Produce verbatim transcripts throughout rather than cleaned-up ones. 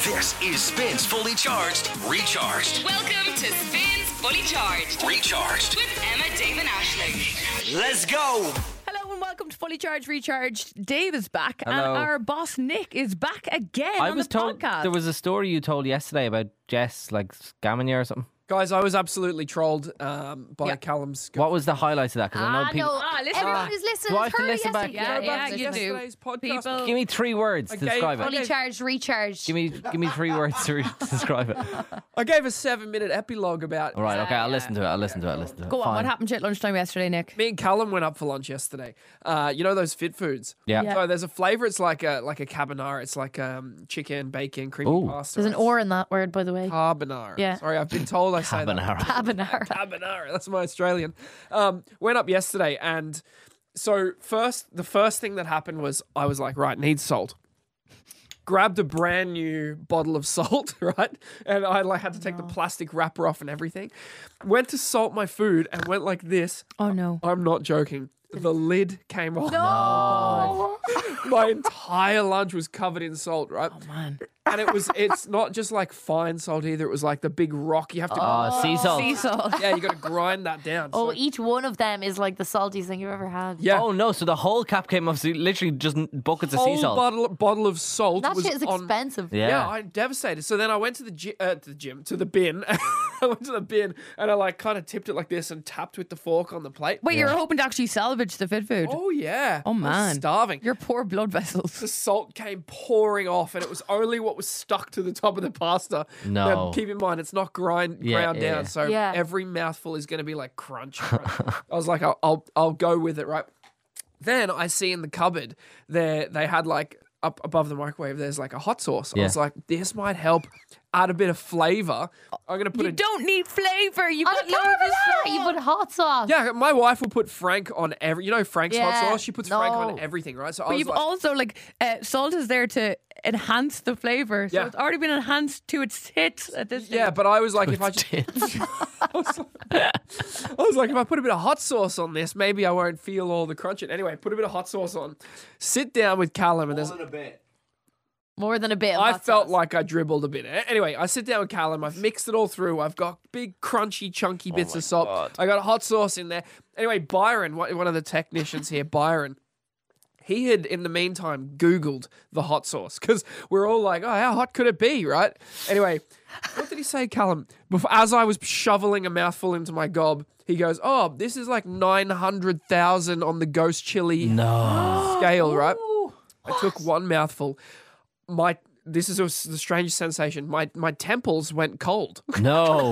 This is Spins Fully Charged, Recharged. Welcome to Spins Fully Charged. Recharged. With Emma, Dave and Aisling. Let's go. Hello and welcome to Fully Charged Recharged. Dave is back Hello. and our boss Nick is back again I on was the told podcast. there was a story you told yesterday about Jess like scamming you or something. Guys, I was absolutely trolled um, by Yeah. Callum's. What was the highlights of that? Because I know Ah, people. no. Ah, listen. Everyone who's listening Do I has have to heard it listen back? yesterday. Yeah, Yeah, yeah, yeah. you do. Yesterday's podcast. People. Give me three words to I gave- describe I it. gave- Fully charged, recharged. Give me, give me three words to re- describe it. I gave a seven-minute epilogue about. All right, okay, I'll yeah. listen to it. I'll listen to it. I'll listen to it. Go on, Fine. what happened to you at lunchtime yesterday, Nick? Me and Callum went up for lunch yesterday. Uh, you know those fit foods? Yeah. Yeah. So there's a flavour. It's like a like a carbonara. It's like um, chicken, bacon, creamy Ooh. pasta. There's an or in that word, by the way. Carbonara. Yeah. Sorry, I've been told I say that. Carbonara. Carbonara. Carbonara. That's my Australian. Um, went up yesterday, and so first, the first thing that happened was I was like, right, needs salt. Grabbed a brand new bottle of salt, right, and I like had to take the plastic wrapper off and everything. Went to salt my food and went like this. Oh no. I'm not joking. The lid came off. No. My entire lunch was covered in salt, right? Oh man. And it was it's not just like fine salt either. It was like the big rock. You have to Oh, sea salt. Sea salt. yeah, you got to grind that down. Oh, So- each one of them is like the saltiest thing you've ever had. yeah. Oh no! So the whole cap came off. So literally just buckets of sea whole salt. bottle bottle of salt That was shit is on. expensive. Yeah. Yeah, I'm devastated. So then I went to the gy- uh, to the gym, to the bin. I went to the bin and I like kind of tipped it like this and tapped with the fork on the plate. Wait, you're hoping to actually salvage the fit food? Oh yeah. Oh, I was man. starving. Your poor blood vessels. The salt came pouring off, and it was only what was stuck to the top of the pasta. No. Now, keep in mind, it's not grind Yeah, ground yeah, down, yeah. so Yeah. every mouthful is going to be like crunch. crunch. I was like, I'll, I'll I'll go with it, right? Then I see in the cupboard there they had like up above the microwave. There's like a hot sauce. I Yeah. was like, this might help add a bit of flavor. I'm gonna put You a don't need flavour. You've I got love loads of that. salt. You put hot sauce. yeah. My wife will put Frank on every. You know Frank's hot Yeah. sauce. She puts Frank on No. everything, right? So I But was you've like, also like uh, salt is there to enhance the flavour, so Yeah. it's already been enhanced to its hits at this stage. yeah. But I was like, if I just I was, like, I was like, if I put a bit of hot sauce on this, maybe I won't feel all the crunch. Anyway, put a bit of hot sauce on. Sit down with Callum, and there's. More than a bit of I hot felt sauce. like I dribbled a bit. A- Anyway, I sit down with Callum. I've mixed it all through. I've got big, crunchy, chunky bits of salt. I got hot sauce in there. Anyway, Byron, one one of the technicians here, Byron, he had, in the meantime, Googled the hot sauce because we're all like, oh, how hot could it be, right? Anyway, what did he say, Callum? Before, as I was shoveling a mouthful into my gob, he goes, oh, this is like nine hundred thousand on the ghost chili No. scale, right? I took one mouthful. My This is a, the strangest sensation. My my temples went cold. No.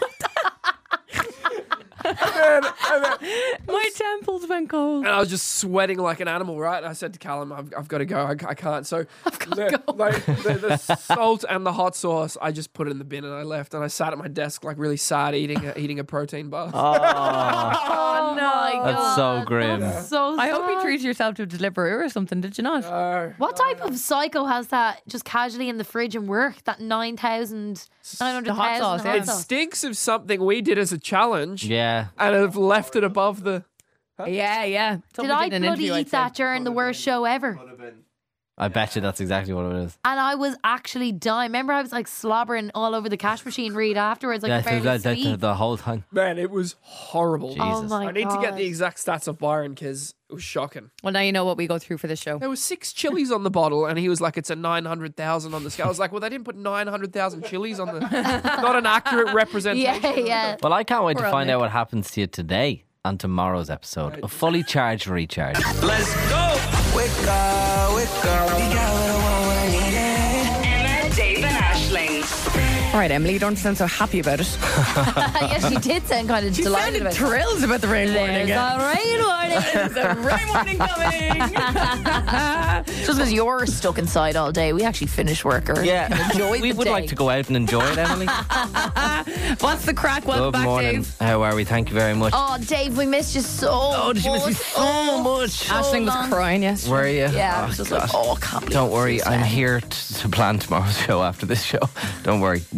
and, and then- My temples went cold. And I was just sweating like an animal, right? And I said to Callum, I've, I've got to go. I, I can't. So the, like, the, the salt and the hot sauce, I just put it in the bin and I left. And I sat at my desk like really sad eating a, eating a protein bar. Oh, Oh no. that's so grim. So I hope you sad. treated yourself to a Deliveroo or something, did you not? Oh, What type of psycho has that just casually in the fridge and work? That nine thousand, nine hundred The hot sauce, thousand yeah. it stinks of something we did as a challenge Yeah. and have left it above the... Yeah, yeah. Did Someone I in an bloody interview, I'd eat say. that during the worst show ever? I bet you that's exactly what it is. And I was actually dying. Remember, I was like slobbering all over the cash machine read afterwards, like Yeah, barely the, the, the, sleep. the whole time. Man, it was horrible. Jesus. Oh my I need to get God. the exact stats of Byron because it was shocking. Well, now you know what we go through for this show. There was six chilies on the bottle, and he was like, "It's a nine hundred thousand on the scale." I was like, "Well, they didn't put nine hundred thousand chilies on the, not an accurate representation." Yeah, yeah. Well, I can't wait Poor to old find Nick. out what happens to you today on tomorrow's episode of Fully Charged Recharged. Let's go. Wake up, wake up. You got what I want when I need it. Emma, Dave and Aisling. All right, Emily, you don't sound so happy about it. Yeah, she did sound kind of She delighted sounded about it. thrilled about the rain warning. There's a rain warning. There's a rain warning coming. Just because you're stuck inside all day, we actually finish work early. Yeah, Enjoy we the would day. like to go out and enjoy it, Emily. What's the crack? Welcome Good back, morning. Dave. How are we? Thank you very much. Oh, Dave, we missed you so Oh, did you miss me much. so much? Aisling was long. crying yesterday. Were you? Yeah, I Oh, was just God. like, oh, I can't believe Don't it's worry, so I'm sad. here t- to plan tomorrow's show after this show. Don't worry. We'll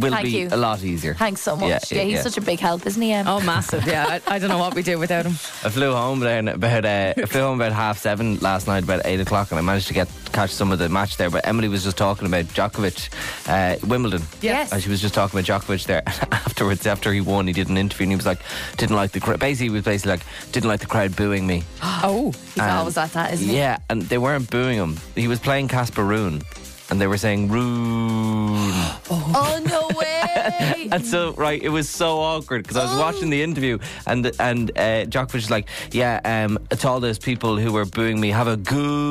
will Thank be you. a lot easier. Thanks so much. Yeah, Yeah, yeah, he's yeah. such a big help, isn't he? Em? Oh, massive. Yeah, I, I don't know what we do without him. I flew home then about uh, I flew home about half seven last night, about eight o'clock, and I managed to get catch some of the match there. But Emily was just talking about Djokovic, uh, Wimbledon. Yes. And she was just talking about Djokovic there. Afterwards, after he won, he did an interview and he was like, didn't like the crowd. Basically, he was basically like, didn't like the crowd booing me. Oh, He's Um, always like that, isn't he? Yeah, and they weren't booing him. He was playing Casper Ruud, and they were saying Ruud. Oh, no way. And so, right, it was so awkward because I was watching the interview and and uh, Djokovic was like, yeah, um, to all those people who were booing me, have a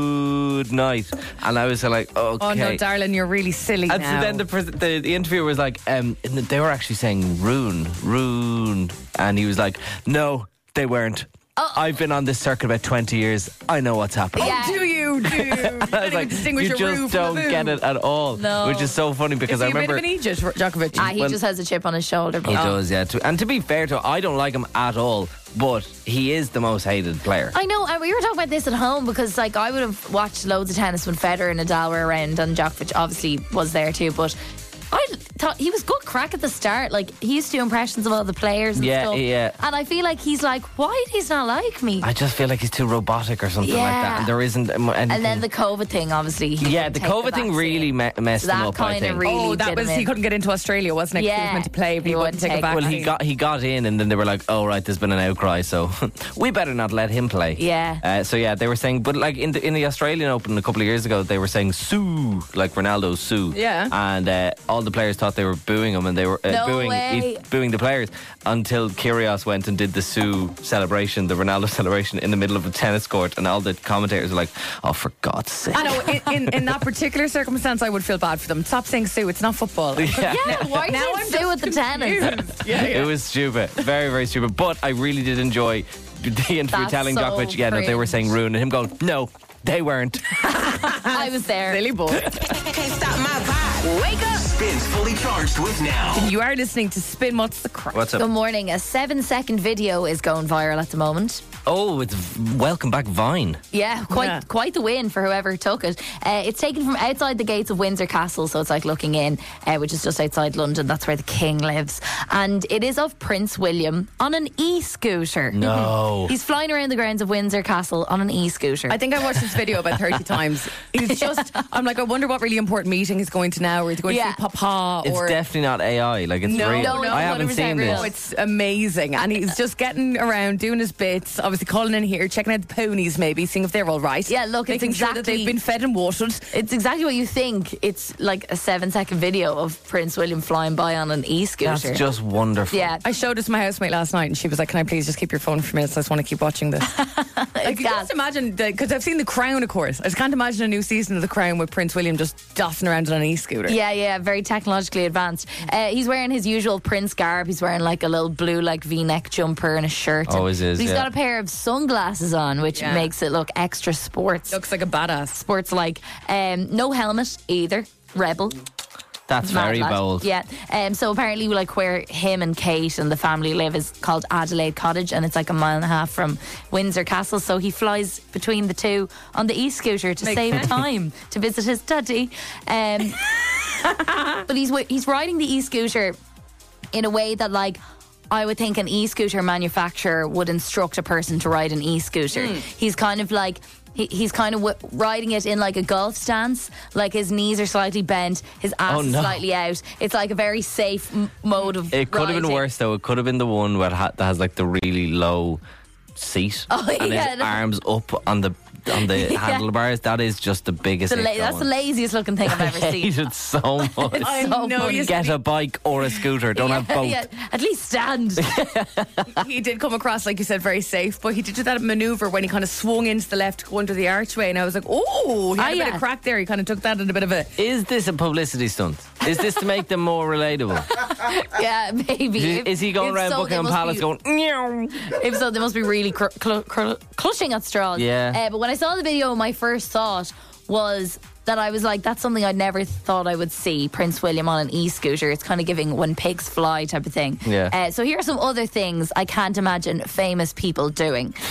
good night. And I was like, okay. oh no, darling, you're really silly And now. so then the, pres- the the interviewer was like, um, and they were actually saying Rune, Rune, and he was like, no, they weren't. I've been on this circuit about twenty years. I know what's happening. Yeah. Do you? Do you? You I can't was even like, distinguish you a just roof from a don't boo. get it at all. No. Which is so funny because Is he I a bit remember of an Aegis, Djokovic? Ah, he Well- just has a chip on his shoulder. But he does, yeah. To, and to be fair to him, I don't like him at all, but he is the most hated player. I know, and we were talking about this at home because, like, I would have watched loads of tennis when Federer and Nadal were around, and Djokovic obviously was there too. But I thought he was good crack at the start. Like, he used to do impressions of all the players and Yeah, stuff. yeah. And I feel like he's like, why he's not like me? I just feel like he's too robotic or something like that, Yeah. and there isn't um, anything. And then the COVID thing, obviously. he yeah, couldn't the take COVID thing vaccine. really me- messed So him that up. I kinda think. really Oh, that did was him he in. couldn't get into Australia, wasn't it? 'Cause he Yeah. was meant to play, but he, He wouldn't wouldn't take a take- vaccine. Well, he got he got in, and then they were like, "Oh right, there's been an outcry, so we better not let him play." Yeah. Uh, so yeah, they were saying, but like in the in the Australian Open a couple of years ago, they were saying "sue" like Ronaldo's "sue." Yeah. And uh, all the players thought they were booing him, and they were uh, No booing way. he- booing the players until Kyrgios went and did the "sue" celebration, the Ronaldo celebration, in the middle of a tennis court, and all the commentators were like, "Oh, for God's sake!" I know, in, in, in that particular circumstance, I would feel bad for them. Stop saying Sue, it's not football. Yeah. Yeah, why Now did I'm he do just with the tennis? yeah, yeah. It was stupid, very, very stupid. But I really did enjoy the interview That's telling so Djokovic, yeah, no, they were cringe. saying Rune, and him going, no, they weren't. I was there. Silly boy. Can't stop my vibe. Wake up. Spins Fully Charged with Now. You are listening to Spin What's the Crack? What's Good up? morning. A seven second video is going viral at the moment. Oh, it's welcome back Vine. Yeah, quite Yeah. quite the win for whoever took it. Uh, it's taken from outside the gates of Windsor Castle, so it's like looking in, uh, which is just outside London. That's where the king lives. And it is of Prince William on an e-scooter. No. He's flying around the grounds of Windsor Castle on an e-scooter. I think I watched this video about thirty times. He's just, I'm like, I wonder what really important meeting he's going to now, or he's going Yeah. to see Papa, It's or. definitely not A I. Like, it's No, real. no, no, I haven't one hundred percent seen real. Oh, this. it's amazing. And he's just getting around, doing his bits, obviously calling in here, checking out the ponies maybe, seeing if they're all right. Yeah, look, it's making sure that exactly- they've been fed and watered. It's exactly what you think. It's like a seven second video of Prince William flying by on an e-scooter. That's just wonderful. yeah, I showed it to my housemate last night and she was like, can I please just keep your phone for minutes? I just want to keep watching this. Like, you gas. just imagine, because I've seen The Crown, of course. I just can't imagine a new season of The Crown with Prince William just dossing around on an e-scooter. Yeah, yeah, very technologically advanced. Uh, he's wearing his usual Prince garb. He's wearing like a little blue like V-neck jumper and a shirt. Always And is, He's yeah. got a pair of sunglasses on, which Yeah. makes it look extra sports. Looks like a badass. Sports like um, no helmet either. Rebel. That's Mad very lad. bold. Yeah. Um, so apparently, like where him and Kate and the family live is called Adelaide Cottage, and it's like a mile and a half from Windsor Castle. So he flies between the two on the e-scooter to Makes save sense. time to visit his daddy. Um, but he's wi- he's riding the e-scooter in a way that like. I would think an e-scooter manufacturer would instruct a person to ride an e-scooter. Hmm. He's kind of like he, he's kind of w- riding it in like a golf stance. Like his knees are slightly bent, his ass Oh, is no. slightly out. It's like a very safe m- mode of. It could have been riding. worse, though. It could have been the one where it ha- that has like the really low seat Oh, and yeah, his no. arms up on the on the Yeah. handlebars. That is just the biggest. The la- ick that's the going. laziest looking thing I've ever I seen. hate it so much. I so know funny. you Get a bike or a scooter. Don't have both. Yeah, at least stand. He did come across, like you said, very safe, but he did do that maneuver when he kind of swung into the left to go under the archway, and I was like, oh, he had Ah, a bit yeah. of crack there. He kind of took that in a bit of a. Is this a publicity stunt? Is this to make them more relatable? Yeah, maybe. Is, If- is he going if around so, they Buckingham must Palace be- going, "Meow"? If so, they must be really cr- cl- cl- clutching at straws. Yeah. Uh, but when I saw the video, my first thought was that I was like, that's something I never thought I would see, Prince William on an e-scooter. It's kind of giving when pigs fly type of thing. Yeah. Uh, so here are some other things I can't imagine famous people doing.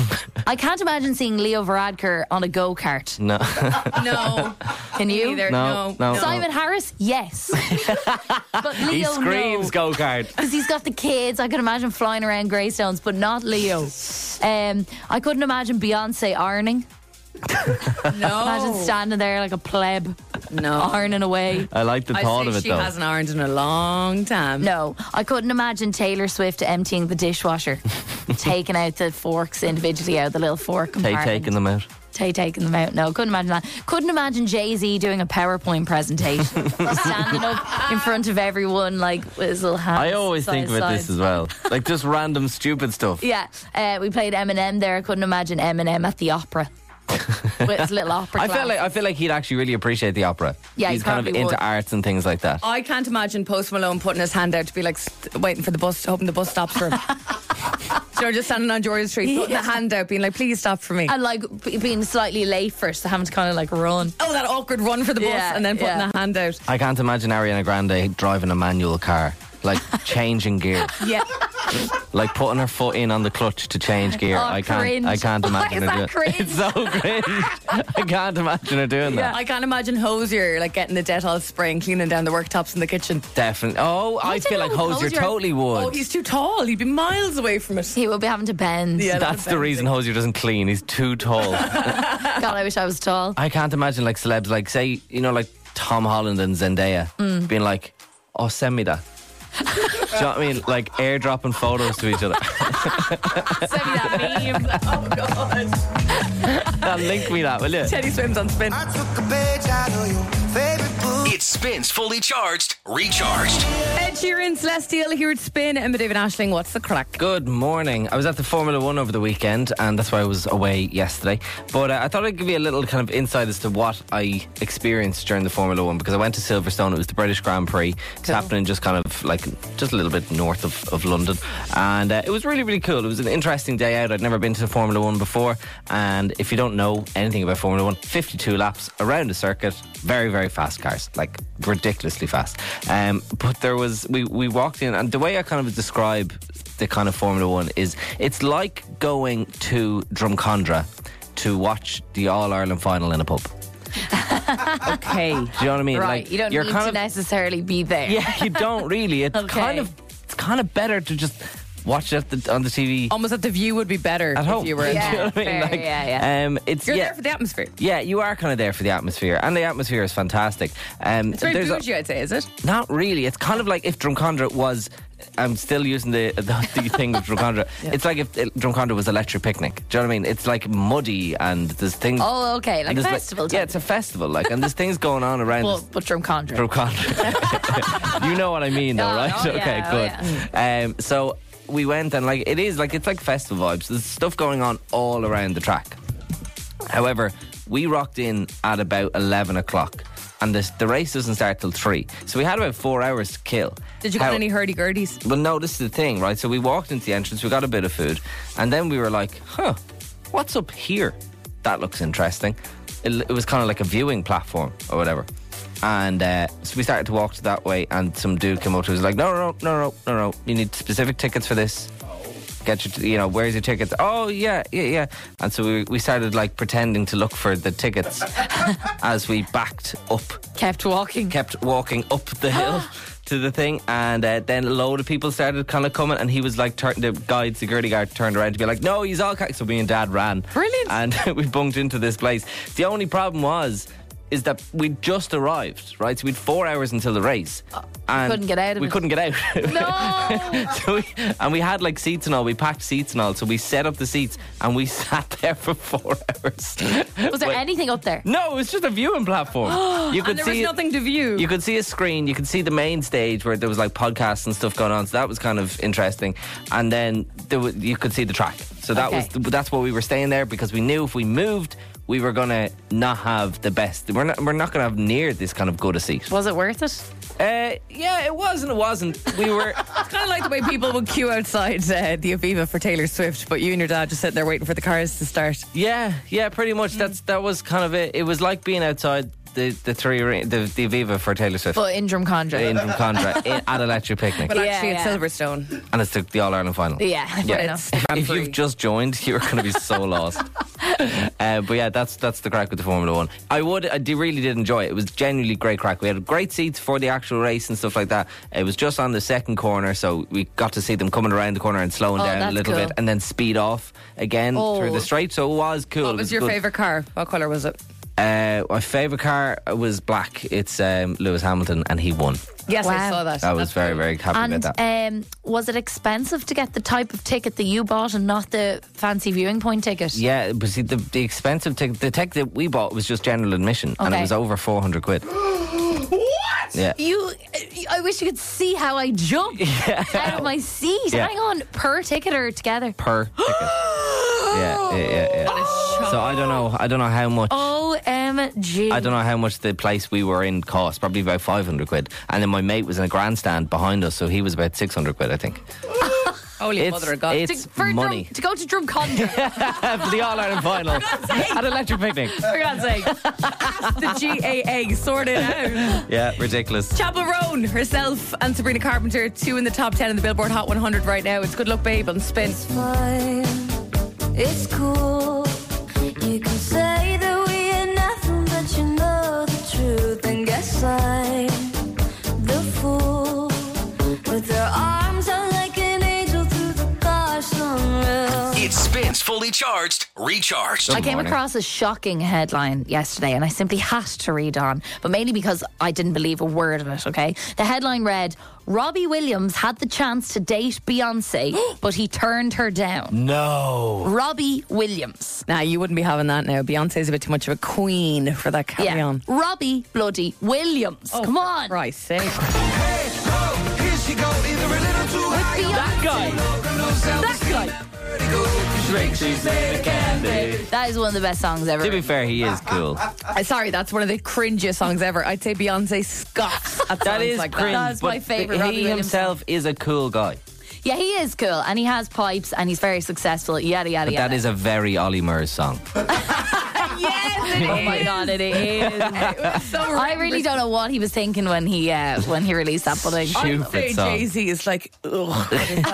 I can't imagine seeing Leo Varadkar on a go-kart. No. No. Can you? Neither. No, No. no. Simon Harris, yes. But Leo, He screams no. go-kart. Because he's got the kids. I can imagine flying around Greystones, but not Leo. Um, I couldn't imagine Beyonce ironing. No. Imagine standing there like a pleb, No. ironing away. I like the I thought say of it she though. hasn't ironed in a long time. No, I couldn't imagine Taylor Swift emptying the dishwasher, taking out the forks individually out of the little fork Tay compartment. taking them out. Tay taking them out. No, couldn't imagine that. Couldn't imagine Jay-Z doing a PowerPoint presentation. Just standing up in front of everyone like with his little hands. I always side think to about side. this as well. Like just random stupid stuff. Yeah, uh, we played Eminem there. I couldn't imagine Eminem at the opera. With his little opera I feel glasses. like I feel like he'd actually really appreciate the opera. Yeah, he he's kind of probably into would. arts and things like that. I can't imagine Post Malone putting his hand out to be like st- waiting for the bus, hoping the bus stops for him. So just standing on George Street, putting Yeah. the hand out, being like, "Please stop for me." And like b- being slightly late first, so having to kind of like run. Oh, that awkward run for the bus, Yeah, and then putting yeah. the hand out. I can't imagine Ariana Grande driving a manual car, like changing gear, Yeah. like putting her foot in on the clutch to change gear. Oh, I can't. cringe. I can't Why imagine is her that doing. cringe? It's so cringe. I can't imagine her doing that. I can't imagine Hosier like getting the Dettol spray and cleaning down the worktops in the kitchen. Definitely. Oh, I don't feel like know, Hosier Hosier- totally would. Oh, he's too tall. He'd be miles away from it. He will be having to bend. Yeah. That's the reason Hosier doesn't clean. He's too tall. God, I wish I was tall. I can't imagine like celebs, like say, you know, like Tom Holland and Zendaya Mm. being like, "Oh, send me that." Do you know what I mean? Like airdropping photos to each other. Send me that meme. Oh, God. Now link me that, will you? Teddy swims on spin. I took a page out of your favorite book. It spins fully charged, recharged. Ed Sheeran, Celestial here at Spin. Emma David Ashling, what's the crack? Good morning. I was at the Formula One over the weekend, and that's why I was away yesterday. But uh, I thought I'd give you a little kind of insight as to what I experienced during the Formula One, because I went to Silverstone. It was the British Grand Prix. It's happening just kind of like just a little bit north of, of London, and uh, it was really really cool. It was an interesting day out. I'd never been to Formula One before, and if you don't know anything about Formula One, fifty-two laps around a circuit, very very fast cars, like ridiculously fast. Um, but there was we we walked in, and the way I kind of describe the kind of Formula One is it's like going to Drumcondra to watch the All Ireland final in a pub. Okay. Do you know what I mean? Right, Like, you don't you're need kind to of, necessarily be there. yeah, you don't really. It's Okay. kind of it's kind of better to just watch it at the, on the T V Almost at the view would be better at home. if you were. Yeah. Do you know what I mean? fair, Like, yeah, yeah. Um, it's You're yeah, there for the atmosphere. yeah, you are kind of there for the atmosphere, and the atmosphere is fantastic. Um, It's very there's a- bougie, I'd say, is it? Not really. It's kind of like if Drumcondra was. I'm still using the the, the thing of Drumcondra. It's like if Drumcondra was Electric Picnic. Do you know what I mean? It's like muddy and there's things. Oh, okay, like and there's festival yeah, type. it's a festival. Like, and there's things going on around. Well, this- but Drumcondra. Drumcondra. You know what I mean, though, Oh, right? oh, okay, yeah, good. Um, so we went and like it is like it's like festival vibes. There's stuff going on all around the track. However, we rocked in at about eleven o'clock, and this, the race doesn't start till three. So we had about four hours to kill. Did you How- get any hurdy-gurdies? Well, no, this is the thing, right? So we walked into the entrance, we got a bit of food, and then we were like, huh, what's up here? That looks interesting. It, it was kind of like a viewing platform or whatever. And uh, so we started to walk to that way, and some dude came up to us like, no, no, no, no, no, no, you need specific tickets for this. Get your, you know, where's your tickets? Oh, yeah, yeah, yeah. And so we, we started like pretending to look for the tickets as we backed up, Kept walking. kept walking up the hill to the thing, and uh, then a load of people started kind of coming, and he was like, turn, the guide, security guard turned around to be like, no, he's all ca-. So me and Dad ran. Brilliant. And we bunked into this place. The only problem was, is that we'd just arrived, right? So we'd four hours until the race. And couldn't get out of we it. couldn't get out. No. So we, and we had like seats and all. We packed seats and all. So we set up the seats and we sat there for four hours. Was there Wait. anything up there? No, it was just a viewing platform. You could And there see was it- nothing to view. You could see a screen. You could see the main stage where there was like podcasts and stuff going on. So that was kind of interesting. And then there was, you could see the track. So that Okay. was that's why we were staying there, because we knew if we moved, we were gonna not have the best. We're not. We're not gonna have near this kind of good a seat. Was it worth it? Uh, yeah, it was and it wasn't. We were. It's kind of like the way people would queue outside uh, the Aviva for Taylor Swift, but you and your dad just sitting there waiting for the cars to start. Yeah, yeah, pretty much. That's that was kind of it. It was like being outside the the three the the Aviva for Taylor Swift. But in Drumcondra. In Drumcondra in- at Electric Picnic, But Yeah, actually, it's yeah. Silverstone. and it's the, the All Ireland final. Yeah, fair But enough. it's If free. you've just joined, you're going to be so lost. Uh, but yeah, that's that's the crack with the Formula One. I would, I do- really did enjoy it. It was genuinely great crack. We had great seats for the actual race and stuff like that. It was just on the second corner, so we got to see them coming around the corner and slowing Oh, down a that's little cool. bit, and then speed off again Oh. through the straight. So it was cool. What It was your good. favourite car? What colour was it? Uh, my favourite car was black. It's um, Lewis Hamilton, and he won. Yes, I Wow. saw that. I was That's very, cool. very happy And about that. um, was it expensive to get the type of ticket that you bought and not the fancy viewing point ticket? Yeah, but see, the, the expensive ticket, the ticket that we bought was just general admission, and it Okay. was over four hundred quid. What? Yeah. You, I wish you could see how I jumped out of my seat. Yeah. Hang on, per ticket or together? Per ticket. yeah, yeah, yeah, yeah. So I don't know. I don't know how much. O M G. I don't know how much the place we were in cost. Probably about five hundred quid. And then my mate was in a grandstand behind us, so he was about six hundred quid, I think. Holy It's, mother of God. it's To, for money Drum, to go to Drumcondra. for the All Ireland final at Electric Picnic. For God's sake. Ask the G A A, sort it out. Yeah, ridiculous. Chapel Roan herself and Sabrina Carpenter, two in the top ten in the Billboard Hot one hundred right now. It's Good Luck Babe on Spin. Fine, it's cool. You can say that we are nothing, but you know the truth. And guess I'm the fool with her arms out like an angel through the car sunroof. It spins fully charged, recharged. I came morning. across a shocking headline yesterday and I simply had to read on, but mainly because I didn't believe a word of it, okay? The headline read, Robbie Williams had the chance to date Beyonce, but he turned her down. No. Robbie Williams. Nah, you wouldn't be having that now. Beyonce's a bit too much of a queen for that carry Yeah. on. Robbie bloody Williams. Come on. Christ's sake. Hey, oh, here she go, either a little too high. That guy. That guy. That is one of the best songs ever. To be fair, he is cool. Uh, sorry, that's one of the cringiest songs ever. I'd say Beyonce scoffs at That songs is like cringe. that. That's my but favourite He Robbie Williams himself is a cool guy. Yeah, he is cool and he has pipes and he's very successful. Yada, yada, But yada. that is a very Ollie Murs song. Yes, it is. Oh my God, it is. So I really don't know what he was thinking when he uh, when he released that pudding. Stupid I'd say song. Jay-Z is like, ugh.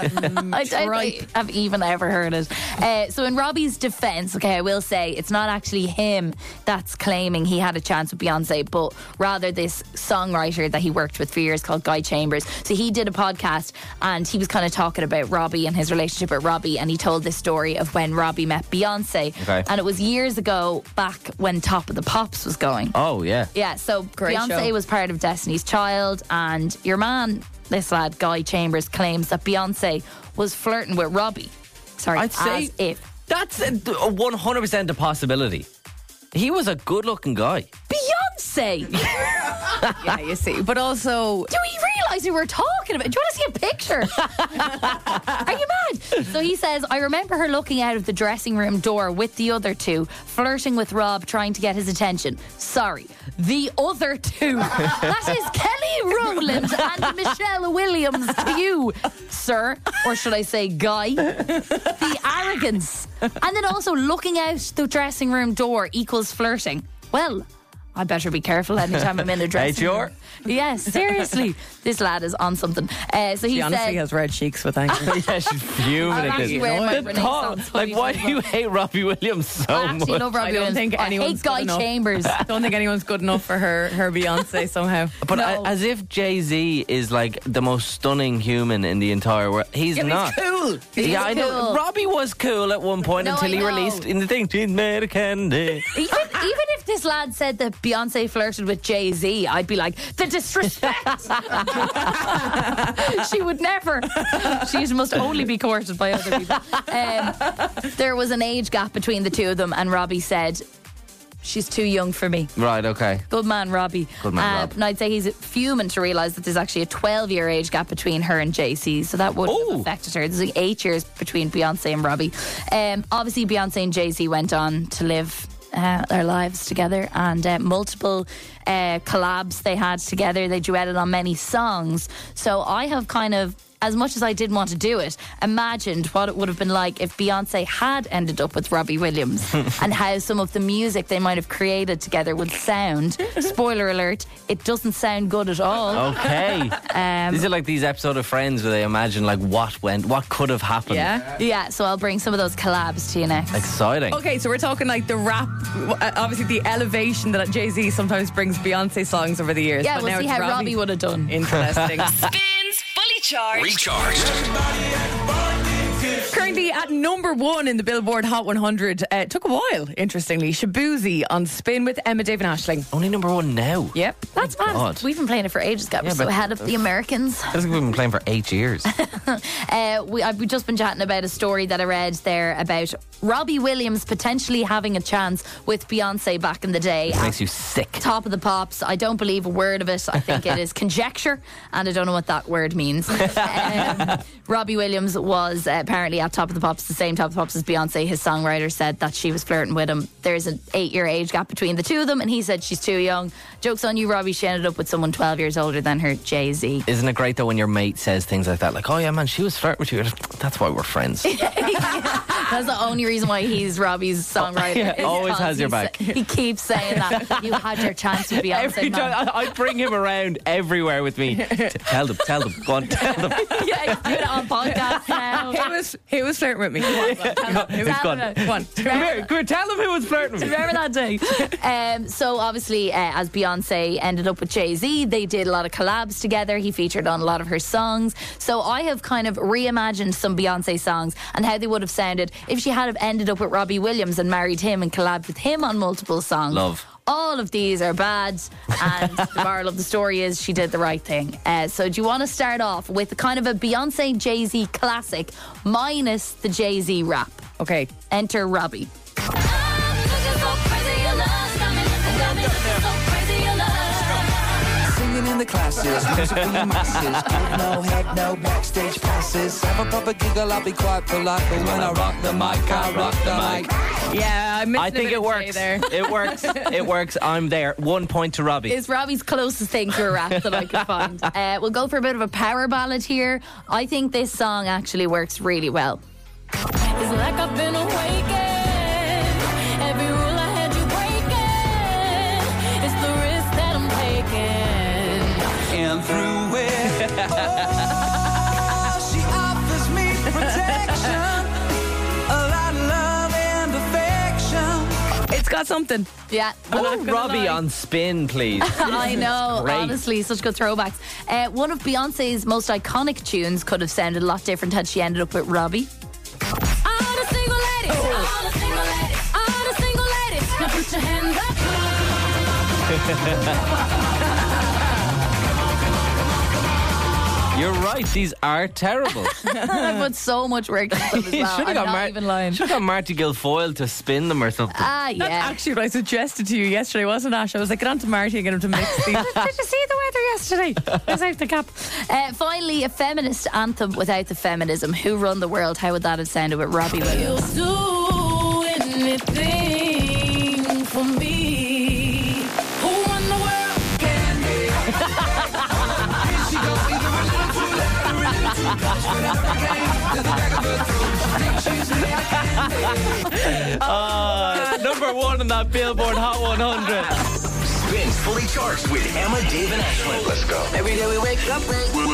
I don't think I've even ever heard it. Uh, so in Robbie's defence, okay, I will say it's not actually him that's claiming he had a chance with Beyonce, but rather this songwriter that he worked with for years called Guy Chambers. So he did a podcast and he was kind of talking about Robbie and his relationship with Robbie, and he told this story of when Robbie met Beyonce. Okay. And it was years ago, back when Top of the Pops was going. Oh, yeah. Yeah, so Great Beyonce show. was part of Destiny's Child, and your man, this lad, Guy Chambers, claims that Beyonce was flirting with Robbie. Sorry, I'd say as if. that's a, a one hundred percent a possibility. He was a good looking guy. Beyonce! Yeah, you see. But also, Do we realise who we're talking about? Do you want to see a picture? Are you mad? So he says, I remember her looking out of the dressing room door with the other two, flirting with Rob, trying to get his attention. Sorry, the other two. That is Kelly Rowland and Michelle Williams to you, sir. Or should I say, Guy? The arrogance. And then also looking out the dressing room door equals flirting. Well, I better be careful anytime I'm in a dressing sure? room. Yes, seriously. This lad is on something. Uh, so he she honestly said, has red cheeks with anger. Yeah, she's fuming I'm at actually this. wearing my The thought- Renaissance like, hoodie why as do you well. hate Robbie Williams so I actually much? love Robbie I don't Williams. think I anyone's hate Guy good enough. Chambers. I don't think anyone's good enough for her, her Beyonce somehow. But No. a- as if Jay-Z is like the most stunning human in the entire world. He's Yeah, but not. he's cool. Yeah, I know. cool. Robbie was cool at one point No, until I he know. released in the thing, She's made a candy. Even, even if this lad said that Beyonce flirted with Jay-Z, I'd be like, the disrespect. She would never. She must only be courted by other people. Um, there was an age gap between the two of them, and Robbie said, she's too young for me. Right, okay. Good man, Robbie. Good man, uh, Rob. And I'd say he's fuming to realise that there's actually a twelve-year age gap between her and J C, so that would have Ooh. affected her. There's like eight years between Beyonce and Robbie. Um, obviously, Beyonce and Jay-Z went on to live uh, their lives together, and uh, multiple uh, collabs they had together. They duetted on many songs. So I have kind of as much as I didn't want to do it, imagined what it would have been like if Beyonce had ended up with Robbie Williams and how some of the music they might have created together would sound. Spoiler alert, it doesn't sound good at all. Okay. Um, These are like these episodes of Friends where they imagine like what went, what could have happened. Yeah. yeah, so I'll bring some of those collabs to you next. Exciting. Okay, so we're talking like the rap, uh, obviously the elevation that Jay-Z sometimes brings Beyonce songs over the years. Yeah, but we'll now see it's how Robbie would have done. Interesting. Spins Fully Charged. Recharged. Currently at number one in the Billboard Hot one hundred. Uh, took a while, interestingly. Shabuzi on Spin with Emma David Ashling. Only number one now. Yep. That's God. mad. We've been playing it for ages, Gab. We're Yeah, so but- ahead of the Americans. I think we've been playing for eight years. Uh, we, I've just been chatting about a story that I read there about Robbie Williams potentially having a chance with Beyonce back in the day. It makes you sick. Top of the Pops. I don't believe a word of it. I think it is conjecture, and I don't know what that word means. um, Robbie Williams was uh, apparently at Top of the Pops, the same Top of the Pops as Beyonce. His songwriter said that she was flirting with him. There's an eight-year age gap between the two of them, and he said she's too young. Joke's on you, Robbie. She ended up with someone twelve years older than her, Jay-Z. Isn't it great though when your mate says things like that? Like, oh yeah, man, she was flirting with you. That's why we're friends. That's the only reason why he's Robbie's songwriter. Yeah, is always because has your he back. sa- He keeps saying that. You had your chance with Beyonce, Every man. time I, I bring him around everywhere with me. Tell them, tell them, go on, tell them. Yeah, he's doing it on podcast now. He was, he was flirting with me. Come on, go on, tell him. It's gone. Tell Come on. Come here, come here, tell them who was flirting with me. Remember that day? Um, so obviously, uh, as Beyonce ended up with Jay-Z, they did a lot of collabs together. He featured on a lot of her songs. So I have kind of reimagined some Beyonce songs and how they would have sounded if she had have ended up with Robbie Williams and married him and collabed with him on multiple songs. Love. All of these are bad, and the moral of the story is she did the right thing. Uh, so do you want to start off with kind of a Beyonce Jay-Z classic minus the Jay-Z rap? Okay. Enter Robbie. Singing in the classes, music for the masses. Good, no head, no backstage passes. Have a proper giggle, I'll be quite polite. But when I rock the mic, I rock the mic. Yeah, I missed I think it works. there. It works. It works. I'm there. One point to Robbie. Is Robbie's closest thing to a rap that I could find. Uh, we'll go for a bit of a power ballad here. I think this song actually works really well. It's like I've been awakened. Every rule I had you breaking. It's the risk that I'm taking. And through it, oh, she offers me protection. A lot of love and affection. It's got something. Yeah. I'm not Oh, gonna Robbie lie. on Spin, please. I know, great. honestly, such good throwbacks. Uh, one of Beyonce's most iconic tunes could have sounded a lot different had she ended up with Robbie. All the single ladies, all the single ladies, all the single ladies. Now put your hands You're right. These are terrible. I put so much work into them as You well. should I'm have got, not Mar- even lying. should have got Marty Guilfoyle to spin them or something. Ah, yeah. That's actually what I suggested to you yesterday, wasn't Ash? I was like, get on to Marty and get him to mix these. Did you see the weather yesterday? It's out the cap. Uh, finally, a feminist anthem without the feminism. Who run the world? How would that have sounded with Robbie Williams? do anything for me. Who run the world? Candy. She go either a little too late or a little too close. Whenever I came to the back of her throat, she thinks she's me. Uh, number one on that Billboard Hot one hundred. Spins Fully Charged with Emma, Dave, and Ashling. Let's go. Every day we wake up,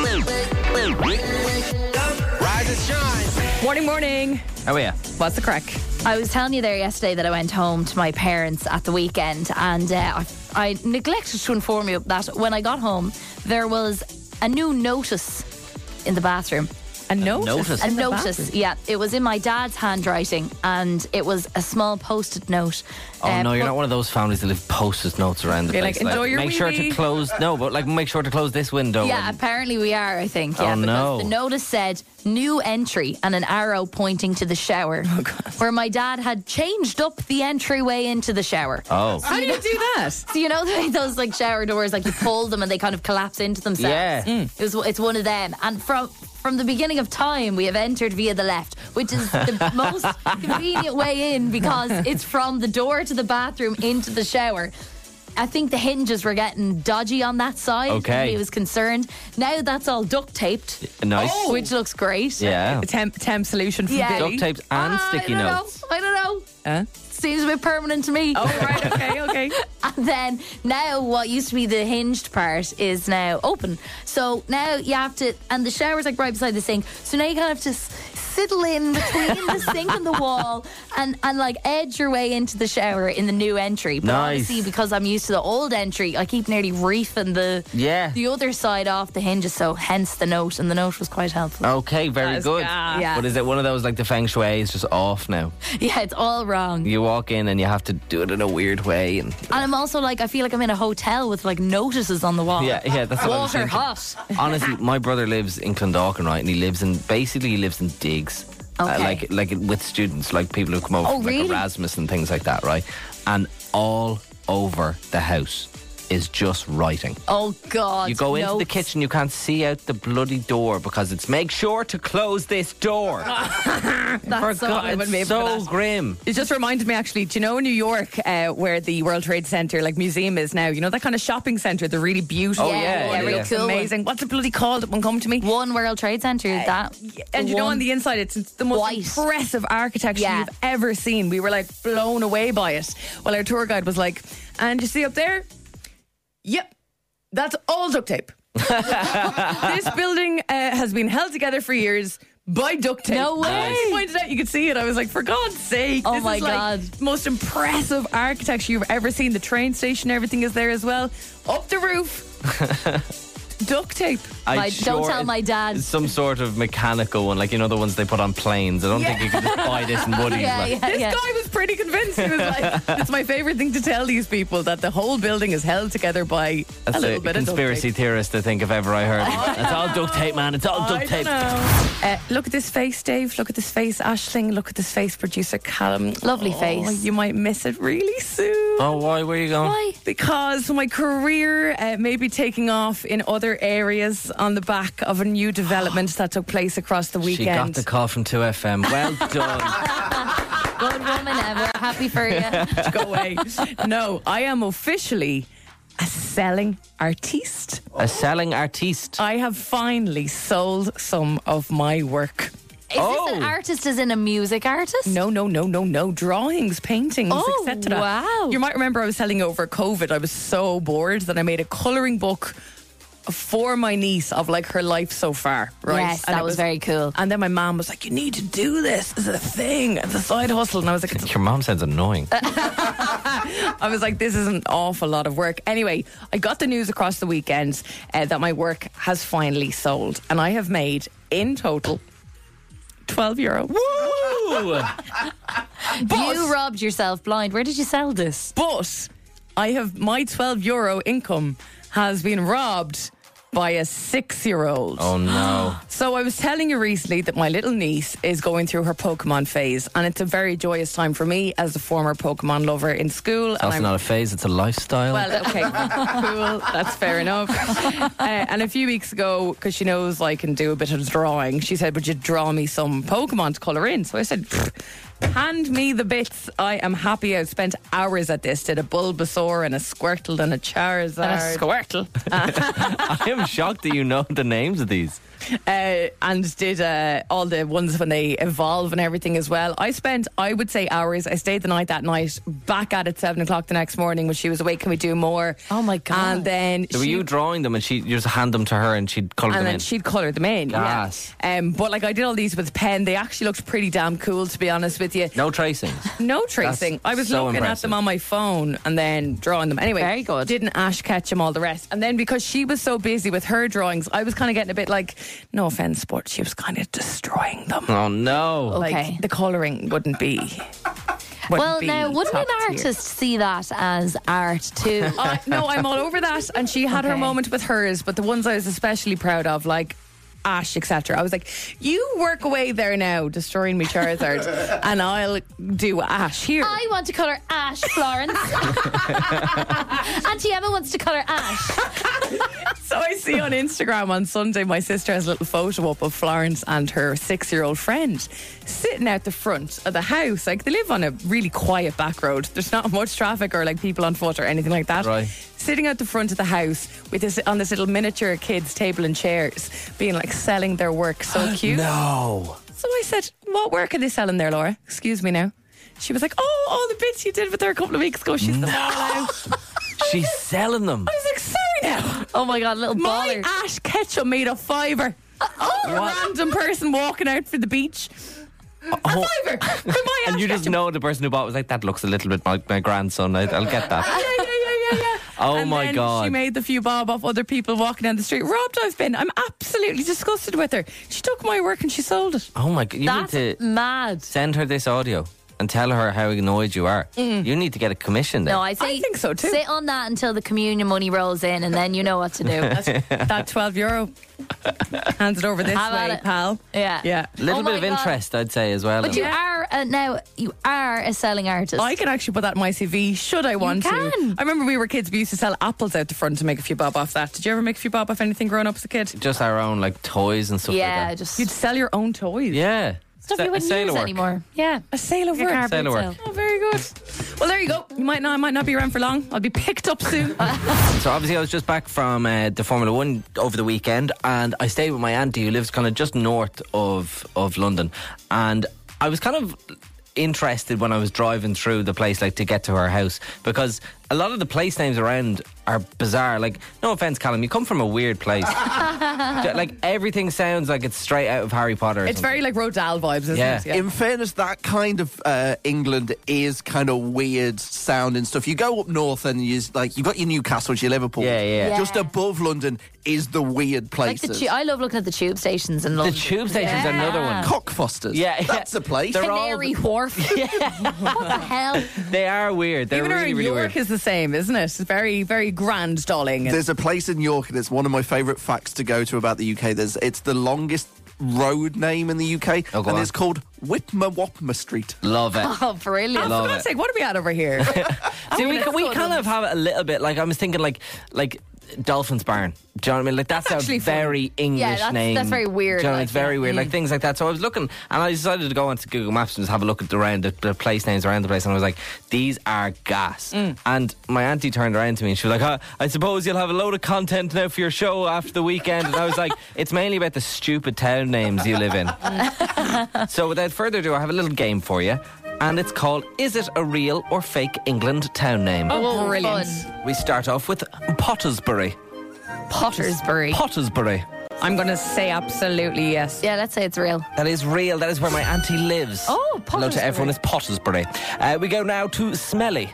rise and shine. Morning, morning. Oh yeah. What's the crack? I was telling you there yesterday that I went home to my parents at the weekend, and uh, I, I neglected to inform you that when I got home, there was a new notice in the bathroom. A notice. Notice. A in the notice, bathroom. yeah. It was in my dad's handwriting, and it was a small post-it note. Oh Uh, no, you're but- not one of those families that leave post-it notes around the Be place. like, enjoy your make sure to wee-wee. close. No, but like make sure to close this window. Yeah, and- apparently we are, I think. Oh, Yeah, because no. the notice said new entry and an arrow pointing to the shower. Oh, where my dad had changed up the entryway into the shower. Oh. How do you do that? So you know the- those like shower doors, like you pull them and they kind of collapse into themselves. Yeah. Mm. It was, it's one of them. And from from the beginning of time, we have entered via the left, which is the most convenient way in because it's from the door to the bathroom into the shower. I think the hinges were getting dodgy on that side. Okay. He was concerned. Now that's all duct taped, Nice. which looks great. Yeah. A temp, temp solution from Yeah. Billy. Duct taped and Ah, sticky I don't notes. know. I don't know. Huh? Seems a bit permanent to me. Oh, right, okay, okay. And then now what used to be the hinged part is now open. So now you have to, and the shower's like right beside the sink. So now you kind of have to s- sidle in between the sink and the wall and, and like edge your way into the shower in the new entry. But Nice. obviously because I'm used to the old entry, I keep nearly reefing the Yeah. the other side off the hinges. So hence the note, and the note was quite helpful. Okay, very That's good. gas. Yeah. But is it one of those like the feng shui is just off now? Yeah, it's all wrong. You walk in and you have to do it in a weird way, and And I'm also like, I feel like I'm in a hotel with like notices on the wall. yeah, yeah, that's what I was Water thinking. hot. Honestly, my brother lives in Clondalkin, right? And he lives in basically he lives in digs, Okay. uh, like like with students, like people who come over Oh, from like really? Erasmus and things like that, right? And all over the house is just writing. Oh God! You go into the notes. kitchen, you can't see out the bloody door because it's make sure to close this door. That's so, God, I wouldn't be it's able for so that. grim. It just reminded me, actually, do you know in New York uh, where the World Trade Center, like museum is now? You know that kind of shopping center, the really beautiful. Oh, yeah, yeah, one, it really looks cool one. amazing. What's it bloody called? It won't come to me. One World Trade Center. that And the you know, one- on the inside, it's the most White. impressive architecture Yeah. you've ever seen. We were like blown away by it. Well, our tour guide was like, and you see up there? Yep, that's all duct tape. This building uh, has been held together for years by duct tape. No way. And he pointed out, you could see it. I was like, for God's sake. Oh this my is like God. most impressive architecture you've ever seen. The train station, everything is there as well. Up the roof. Duct tape. I'm My- don't sure tell my dad. It's some sort of mechanical one, like you know the ones they put on planes. I don't Yeah. think you can just buy this in Woody's. Yeah, like. yeah, This yeah. guy was pretty convinced. He was like, it's my favourite thing to tell these people that the whole building is held together by That's a little a bit conspiracy of duct theorist, I think, if ever I heard. It's all duct tape, man. It's all tape. duct tape. I don't know. Uh, look at this face, Dave. Look at this face, Aisling. Look at this face, producer Callum. Lovely Oh, face. You might miss it really soon. Oh, why? Where are you going? Why? Because my career uh, may be taking off in other areas on the back of a new development that took place across the She got weekend. the call from two F M. Well done. Good woman, Emma. Happy for you. Go away. No, I am officially a selling artiste. A selling artiste. I have finally sold some of my work. Is Oh. this an artist as in a music artist? No, no, no, no, no. Drawings, paintings, Oh, et cetera. wow. You might remember I was telling you over COVID, I was so bored that I made a colouring book for my niece of like her life so far, right? Yes, And that it was very cool. And then my mom was like, you need to do this. This is a thing. It's a side hustle. And I was like, it's Your mom sounds annoying. I was like, this is an awful lot of work. Anyway, I got the news across the weekend uh, that my work has finally sold. And I have made, in total, twelve euro. Woo! You robbed yourself blind. Where did you sell this? But I have, my twelve euro income has been robbed by a six-year-old. Oh no. So I was telling you recently that my little niece is going through her Pokemon phase, and it's a very joyous time for me as a former Pokemon lover in school. It's and also I'm not a phase, it's a lifestyle. Well, okay, cool. That's fair enough. Uh, and a few weeks ago, because she knows I can do a bit of drawing, she said, would you draw me some Pokemon to colour in? So I said, hand me the bits. I am happy. I spent hours at this. Did a Bulbasaur and a Squirtle and a Charizard. And a Squirtle. I am shocked that you know the names of these. Uh, and did uh, all the ones when they evolve and everything as well. I spent, I would say, hours. I stayed the night that night, back at it seven o'clock the next morning when she was awake. Can we do more? Oh, my God. And then So were she, you drawing them and she you just hand them to her and she'd colour and them then in? she'd colour them in. Gas. Yeah. Um, but like I did all these with pen. They actually looked pretty damn cool, to be honest with you. No tracings. No tracing. That's I was so looking at impressive. them on my phone and then drawing them. Anyway, Very good. Didn't Ash catch them all the rest. And then because she was so busy with her drawings, I was kind of getting a bit like, no offense, but she was kind of destroying them. Oh no. Like Okay. the colouring wouldn't be. wouldn't Well, be now, wouldn't an top tier. artist see that as art too? Uh, no, I'm all over that. And she had her Okay. moment with hers, but the ones I was especially proud of, like Ash, et cetera. I was like, you work away there now, destroying me Charizard, and I'll do Ash here. I want to colour Ash, Florence. Auntie Emma wants to colour Ash. So I see on Instagram on Sunday, my sister has a little photo up of Florence and her six-year-old friend sitting out the front of the house. Like, they live on a really quiet back road. There's not much traffic or like people on foot or anything like that. Right. Sitting out the front of the house with this on this little miniature kids table and chairs, being like selling their work. So cute. No. So I said, what work are they selling there, Laura? Excuse me now. She was like, oh, all the bits you did with her a couple of weeks ago. She's them all out. She's selling them. I was like, sorry now. Oh my God, little My baller. Ash Ketchum made a fiver. Oh, a random person walking out for the beach. A Oh. fiver for my And Ash you just Ketchum. know the person who bought it was like, that looks a little bit like my grandson. I, I'll get that. Yeah, yeah, yeah, yeah, yeah. Oh and my then God. She made the few bob off other people walking down the street. Robbed I've been. I'm absolutely disgusted with her. She took my work and she sold it. Oh my God. You That's need to mad. send her this audio and tell her how annoyed you are. You need to get a commission there. No, I say I think so too. sit on that until the communion money rolls in, and then you know what to do. That twelve euro. Hands it over this Have at way, it. pal. Yeah. Yeah. A little Oh bit my of God. interest, I'd say, as well. But you are uh, now you are a selling artist. I can actually put that in my C V should I want can. to. I remember we were kids, we used to sell apples out the front to make a few bob off that. Did you ever make a few bob off anything growing up as a kid? Just our own like toys and stuff yeah, like that. just You'd sell your own toys. Yeah. stuff Sa- you a wouldn't sale use of work. anymore. Yeah. A sale of Like a work. cardboard Sale of work. sale. Oh, very good. Well, there you go. You might not, I might not be around for long. I'll be picked up soon. So obviously I was just back from uh, the Formula One over the weekend, and I stayed with my auntie who lives kind of just north of, of London, and I was kind of interested when I was driving through the place, like to get to her house, because a lot of the place names around are bizarre. Like, no offense, Callum, you come from a weird place. Like, everything sounds like it's straight out of Harry Potter or It's something. very like Rodale vibes, isn't Yeah. it? Yeah. In fairness, that kind of uh, England is kind of weird sounding stuff. You go up north and you like you got your Newcastle, your Liverpool. Yeah, yeah. Just Yeah. above London is the weird Like places. the tu- I love looking at the tube stations in The London. tube station's Yeah. another one. Cockfosters. Yeah, yeah. That's a place. They're all- Canary Wharf. what the hell? They are weird. They're Even really, around really York weird. is the same, isn't it? It's very, very grand, darling. There's a place in York, and it's one of my favourite facts to go to about the U K. There's it's the longest road name in the U K, Oh, go and on. it's called Whitma Wapma Street. Love it. Oh, brilliant. For love God's it. sake, what are we at over here? See, we, let's we go kind then. of have it a little bit like I was thinking, like like Dolphins Barn. Do you know what I mean? Like that's, That's a actually fun. very English Yeah, that's- name. that's very weird, Do you know what I mean? like, It's very yeah. weird, like things like that. So I was looking, and I decided to go onto Google Maps and just have a look at the around the, the place names around the place, and I was like, these are gas. And my auntie turned around to me and she was like, "Huh, I suppose you'll have a load of content now for your show after the weekend." And I was like, it's mainly about the stupid town names you live in. So without further ado, I have a little game for you. And it's called Is It a Real or Fake England Town Name? Oh, brilliant. fun. We start off with Pottersbury. Pottersbury. Pottersbury. I'm going to say absolutely yes. Yeah, let's say it's real. That is real. That is where my auntie lives. Oh, Hello to Pottersbury. everyone. It's Pottersbury. Uh, we go now to Smelly.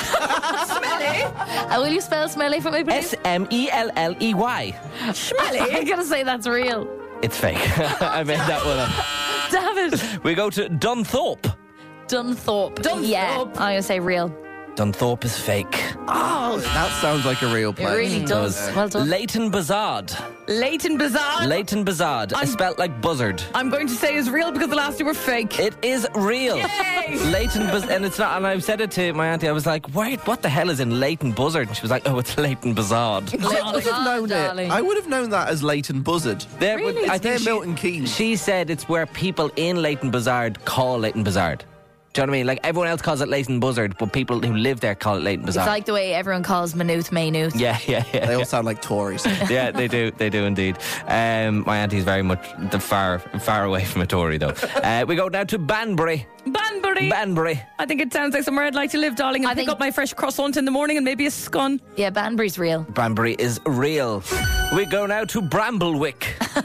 Uh, will you spell smelly for me, please? S M E L L E Y. I'm going to say that's real. It's fake. I made that one up. Damn it. We go to Dunthorpe. Dunthorpe. Dunthorpe. Yeah, I'm going to say real. Dunthorpe is fake. That sounds like a real It place. really does. Well done. Leighton Buzzard. Leighton Bazaar. Leighton Buzzard. I'm- Spelt like buzzard. I'm going to say is real because the last two were fake. It is real. Yay! Leighton Buzz, and it's not. And I said it to my auntie. I was like, "Wait, what the hell is in Leighton Buzzard?" And she was like, "Oh, it's Leighton Buzzard." I would have known darling. it. I would have known that as Leighton Buzzard. There, Really? I It's near think she, Milton Keynes. she said it's where people in Leighton Buzzard call Leighton Buzzard. Do you know what I mean? Like everyone else calls it Leighton Buzzard, but people who live there call it Leighton It's Buzzard. like the way everyone calls Maynooth Maynooth. yeah, yeah, yeah. They all sound like Tories. yeah, they do. They do indeed. Um, my auntie's very much the far, far away from a Tory, though. Uh, we go now to Banbury. Banbury. Banbury. I think it sounds like somewhere I'd like to live, darling, and I pick think- up my fresh croissant in the morning and maybe a scone. Yeah, Banbury's real. Banbury is real. We go now to Bramblewick.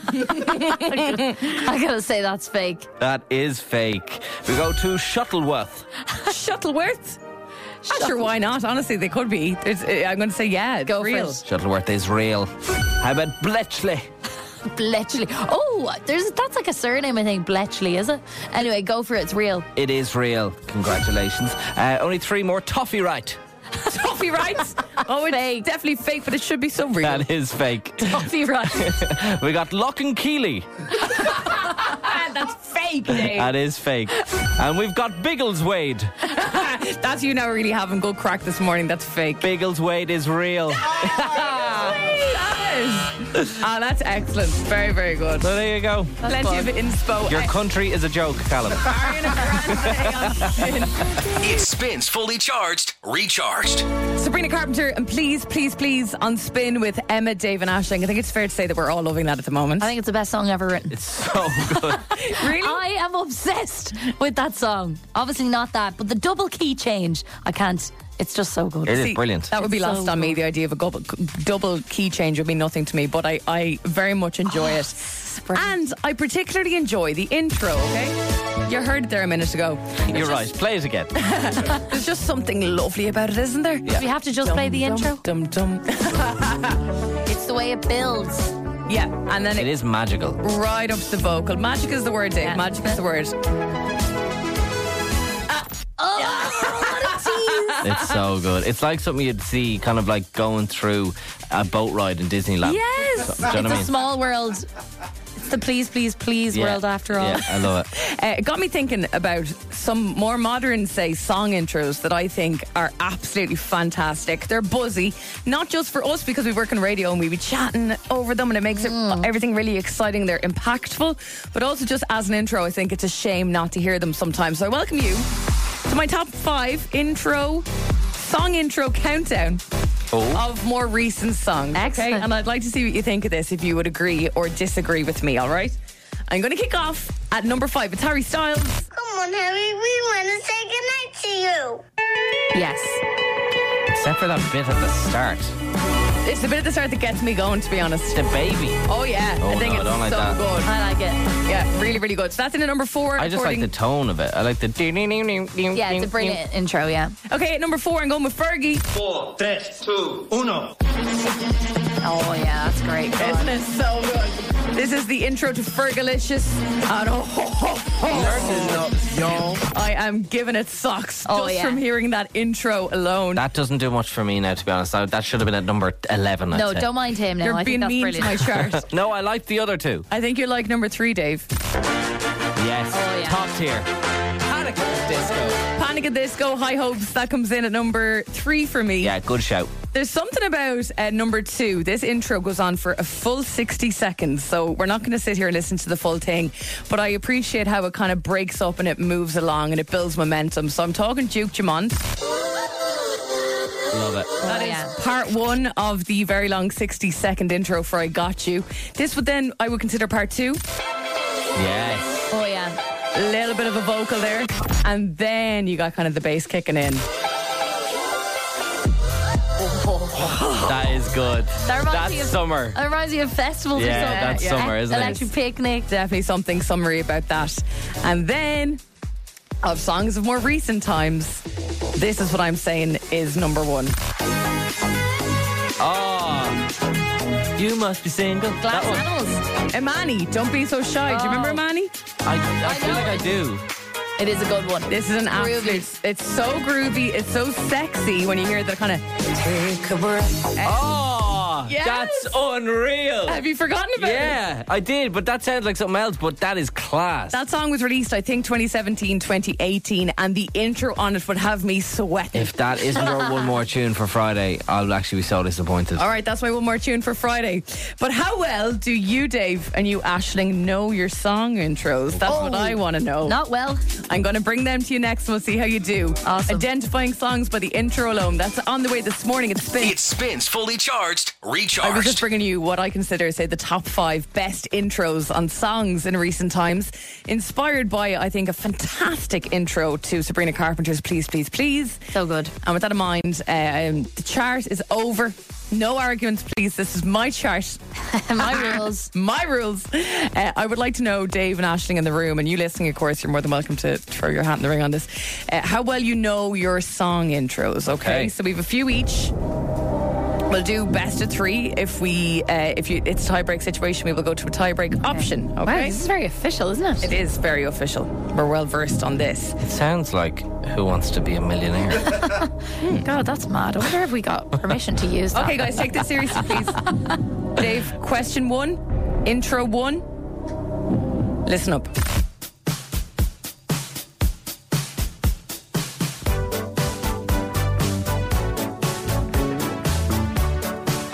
I gotta say that's fake. That is fake. We go to Shuttleworth. Shuttleworth. Ah, sure, why not? Honestly, they could be. It's, uh, I'm going to say yeah, it's Go for real. it. Shuttleworth is real. How about Bletchley? Bletchley. Oh, there's that's like a surname, I think. Bletchley, is it? Anyway, go for it. It's real. It is real. Congratulations. Uh, only three more. Toffee Right. Toffee rights. Oh, it's Fake. definitely fake, but it should be so real. That is fake. Toffee right. We got Lock and Keeley. That's fake, Dave. That is fake. And we've got Biggleswade. That's you now really having good crack this morning. That's fake. Biggleswade is real. That is. Ah, that's excellent. Very, very good. So there you go. Plenty of inspo. Your Uh, country is a joke, Callum. Ariana Grande on Spin. It spins fully charged, recharged. Sabrina Carpenter, and please, please, please, on Spin with Emma, Dave, and Aisling. I think it's fair to say that we're all loving that at the moment. I think it's the best song ever written. It's so good. Really? I am obsessed with that song. Obviously not that, but the double key change, I can't. It's just so good. It is See, brilliant. That would be It's lost so on me. good. The idea of a double, double key change would be nothing to me, but I, I very much enjoy it. brilliant. And I particularly enjoy the intro, okay? You heard it there a minute ago. You're right. Play it again. There's just something lovely about it, isn't there? Do we have to just play the Dum, intro? Dum, dum. It's the way it builds. Yeah, and then It it, is magical. right up to the vocal. Magic is the word, Dave. Yeah. Magic is the word. It's so good. It's like something you'd see kind of like going through a boat ride in Disneyland. Yes. Do you know It's what I a mean? small world. It's the please, please, please Yeah. world after all. Yeah, I love it. Uh, it got me thinking about some more modern, say, song intros that I think are absolutely fantastic. They're buzzy, not just for us because we work in radio and we be chatting over them and it makes it, everything really exciting. They're impactful, but also just as an intro, I think it's a shame not to hear them sometimes. So I welcome you to my top five intro, song intro countdown. Oh. Of more recent songs. Excellent. Okay? And I'd like to see what you think of this, if you would agree or disagree with me, all right? I'm going to kick off at number five. It's Harry Styles. Come on, Harry, we want to say goodnight to you. Yes. Except for that bit at the start. It's the bit at the start that gets me going, to be honest. The baby. Oh, yeah. Oh, I think no, I it's don't like so that. good. I like it. Yeah, really, really good. So that's in at number four. I just like according- the tone of it. I like the. Yeah, it's a brilliant intro, yeah. Okay, at number four, I'm going with Fergie. Four, tres, two, uno. Oh, yeah, that's great. Go Isn't on. it so good? This is the intro to Fergalicious. And oh, oh, oh, Y'all. I am giving it socks Oh, just yeah. from hearing that intro alone. That doesn't do much for me now, to be honest. I- That should have been at number eleven. I'd No, say. don't mind him now. You're I being think that's mean brilliant. to my chart. No, I like the other two. I think you're like number three, Dave. Yes. Oh, yeah. Top tier. Panic at the Disco. Panic at the Disco, High Hopes. That comes in at number three for me. Yeah, good shout. There's something about uh, number two. This intro goes on for a full sixty seconds, so we're not going to sit here and listen to the full thing. But I appreciate how it kind of breaks up and it moves along and it builds momentum. So I'm talking Duke Dumont. Love it. That Oh, is yeah. part one of the very long sixty second intro for I Got You. This would then, I would consider part two. Yes. Oh, yeah. A little bit of a vocal there. And then you got kind of the bass kicking in. That is good. That reminds That's me of- summer. That reminds me of festivals Yeah, or something. that's summer, isn't it? Electric Picnic. Definitely something summary about that. And then, of songs of more recent times, this is what I'm saying is number one. Oh. You must be single. Glass That one. Animals. Imani, Don't Be So Shy. Do you remember Oh. Imani? I, I feel know like I it. do. It is a good one. This is an Groovy. absolute. It's so groovy. It's so sexy when you hear that kind of. Take a breath. Oh, Yes. that's unreal. Have you forgotten about it? Yeah, I did, but that sounds like something else, but that is class. That song was released, I think, twenty seventeen, twenty eighteen, and the intro on it would have me sweating. If that isn't our one more tune for Friday, I'll actually be so disappointed. All right, that's my one more tune for Friday. But how well do you, Dave, and you, Aisling, know your song intros? That's what I want to know. Not well. I'm going to bring them to you next and we'll see how you do. Awesome. Identifying songs by the intro alone. That's on the way this morning. It's Spin. It spins fully charged, I was just recharged. bringing you what I consider, say, the top five best intros on songs in recent times. Inspired by, I think, a fantastic intro to Sabrina Carpenter's Please, Please, Please. So good. And with that in mind, um, the chart is over. No arguments, please. This is my chart. My rules. My rules. Uh, I would like to know, Dave and Aisling in the room, and you listening, of course, you're more than welcome to throw your hat in the ring on this. Uh, how well you know your song intros, okay? Okay. So we have a few each. We'll do best of three. If we, uh, if you, it's a tie-break situation, we will go to a tie-break option, Wow, okay? this is very official, isn't it? It is very official. We're well versed on this. It sounds like Who Wants to Be a Millionaire? God, that's mad. I wonder if we got permission to use that. Okay, guys, take this seriously, please. Dave, question one, intro one. Listen up.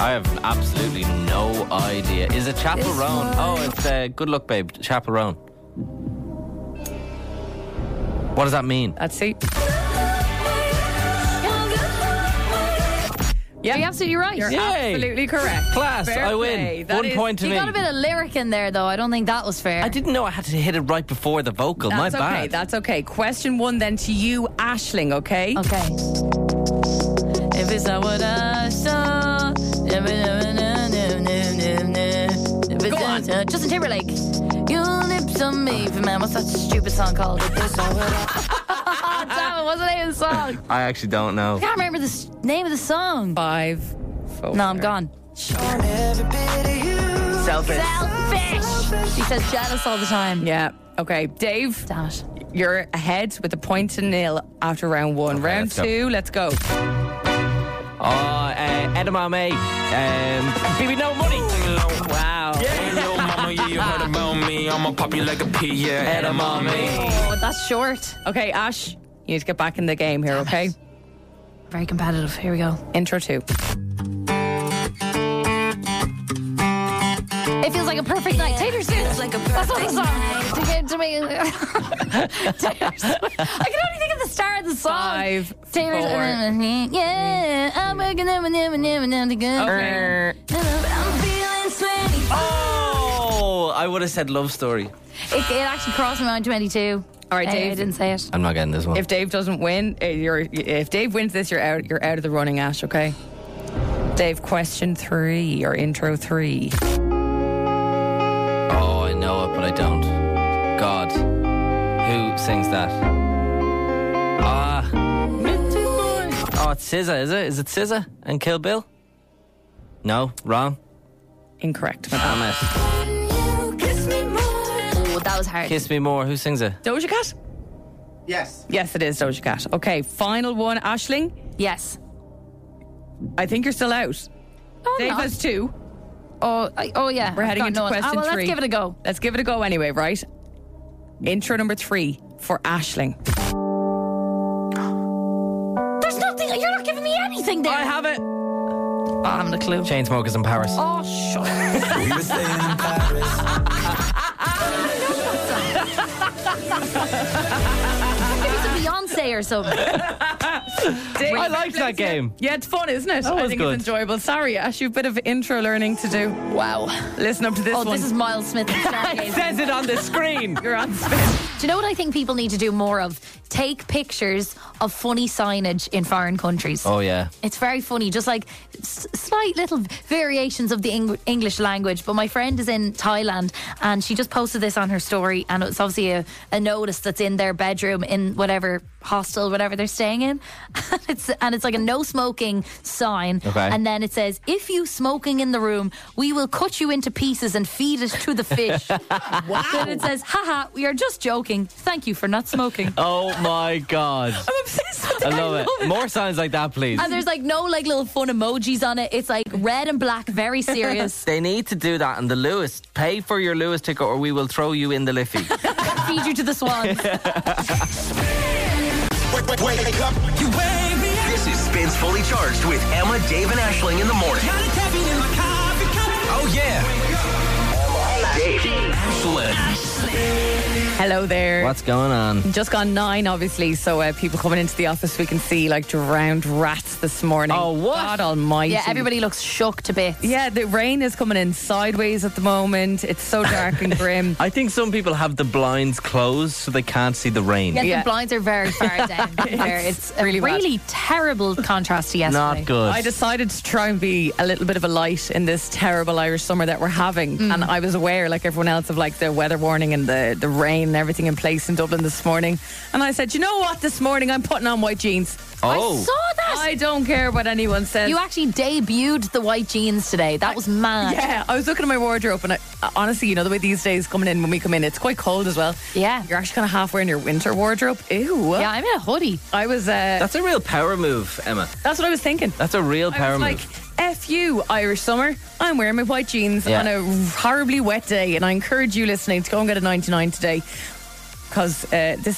I have absolutely no idea. Is it Chapel This Roan? one. Oh, it's uh, Good Luck Babe, Chapel Roan. What does that mean? Let's see. Yeah, You're absolutely right. You're Yay. absolutely correct. Class, Fair I win. play. That One is- point to You me. got a bit of lyric in there, though. I don't think that was fair. I didn't know I had to hit it right before the vocal. That's My okay. bad. That's okay. Question one then to you, Aisling. Okay. Okay. If it's not what I saw. If it's Go on. uh, Justin Timberlake. Your lips on me. Man, what's that stupid song called? If it's not what I Damn it, what's the name of the song? I actually don't know. I can't remember the s- name of the song. Five, four. No, I'm gone. Selfish. Selfish. He says jealous all the time. Yeah. Okay, Dave, Damn it. you're ahead with a point to nil after round one. Okay, round let's go. two, let's go. Oh, uh, Edamame. Um, baby, no money. Wow. Hey, yo, mama, yeah, you heard about me. I'ma pop you like a pea, yeah, edamame. Oh, that's short. Okay, Ash, you need to get back in the game here, okay? Very competitive. Here we go. Intro two. It feels like a perfect night. Taylor Swift. Like a That's what the song. To get to me. Taylor Swift. I can only think of the start of the song. Five, Taylor four. Yeah, I'm working on never, never, never good. Okay. I'm feeling sweaty. Oh, I would have said Love Story. It, it actually crossed my mind. twenty-two. All right, Uh, Dave. I didn't say it. I'm not getting this one. If Dave doesn't win, uh, you're if Dave wins this, you're out. You're out of the running, Ash. Okay. Dave, question three or intro three. Oh, I know it, but I don't. God. Who sings that? Ah. Oh, it's S Z A, is it? Is it S Z A and Kill Bill? No, wrong. Incorrect. Damn it. Oh, that was hard. Kiss Me More. Who sings it? Doja Cat? Yes. Yes, it is Doja Cat. Okay, final one, Aisling. Yes. I think you're still out. Oh, Dave no. has two. Oh, I, oh yeah. We're I've heading got into none. question Ah, well, three. let's give it a go. Let's give it a go anyway, right? Intro number three for Aisling. There's nothing. You're not giving me anything there. I have it. Oh, I haven't a clue. Chainsmokers in Paris. Oh, shut up. We were staying in Maybe it's a Beyonce or something. Dave, I liked that game. Yeah, it's fun, isn't it? That I was think good. it's enjoyable. Sorry, Ash, you've a bit of intro learning to do. Wow. Listen up to this Oh, one. this is Miles Smith and It Stargazer. says it on the screen. You're on spin. Do you know what I think people need to do more of? Take pictures of funny signage in foreign countries. Oh, yeah. It's very funny, just like s- slight little variations of the Eng- English language. But my friend is in Thailand and she just posted this on her story, and it's obviously a, a notice that's in their bedroom in whatever hostel, whatever they're staying in. And it's, and it's like a no smoking sign. Okay. And then it says, if you smoking in the room, we will cut you into pieces and feed it to the fish. Wow. Then it says, haha, we are just joking. Thank you for not smoking. Oh, my God. I'm obsessed with I that. love it. More signs like that, please. And there's like no like little fun emojis on it. It's like red and black, very serious. They need to do that in the Lewis. Pay for your Lewis ticket or we will throw you in the Liffey. Feed you to the swans. This is Spins Fully Charged with Emma, Dave, and Aisling in the morning. Oh, yeah. Dave, Aisling. Hello there. What's going on? Just gone nine, obviously, so uh, people coming into the office, we can see like drowned rats this morning. Oh, what? God almighty. Yeah, everybody looks shook to bits. Yeah, the rain is coming in sideways at the moment. It's so dark and grim. I think some people have the blinds closed so they can't see the rain. Yeah, Yeah. the blinds are very far down. there. It's a really really, bad. terrible contrast to yesterday. Not good. I decided to try and be a little bit of a light in this terrible Irish summer that we're having. Mm. And I was aware, like everyone else, of like the weather warning and the, the rain and everything in place in Dublin this morning. And I said, you know what, this morning I'm putting on white jeans. oh. I saw that. I don't care what anyone says. You actually debuted the white jeans today. That was mad. Yeah, I was looking at my wardrobe and I, honestly, you know, the way these days coming in, when we come in, it's quite cold as well. Yeah. You're actually kind of half wearing your winter wardrobe. Ew. Yeah, I'm in a hoodie. I was, uh, That's a real power move, Emma. that's what I was thinking. That's a real I power was move. like, F you, Irish summer. I'm wearing my white jeans Yeah. on a horribly wet day, and I encourage you listening to go and get a ninety-nine today because uh, this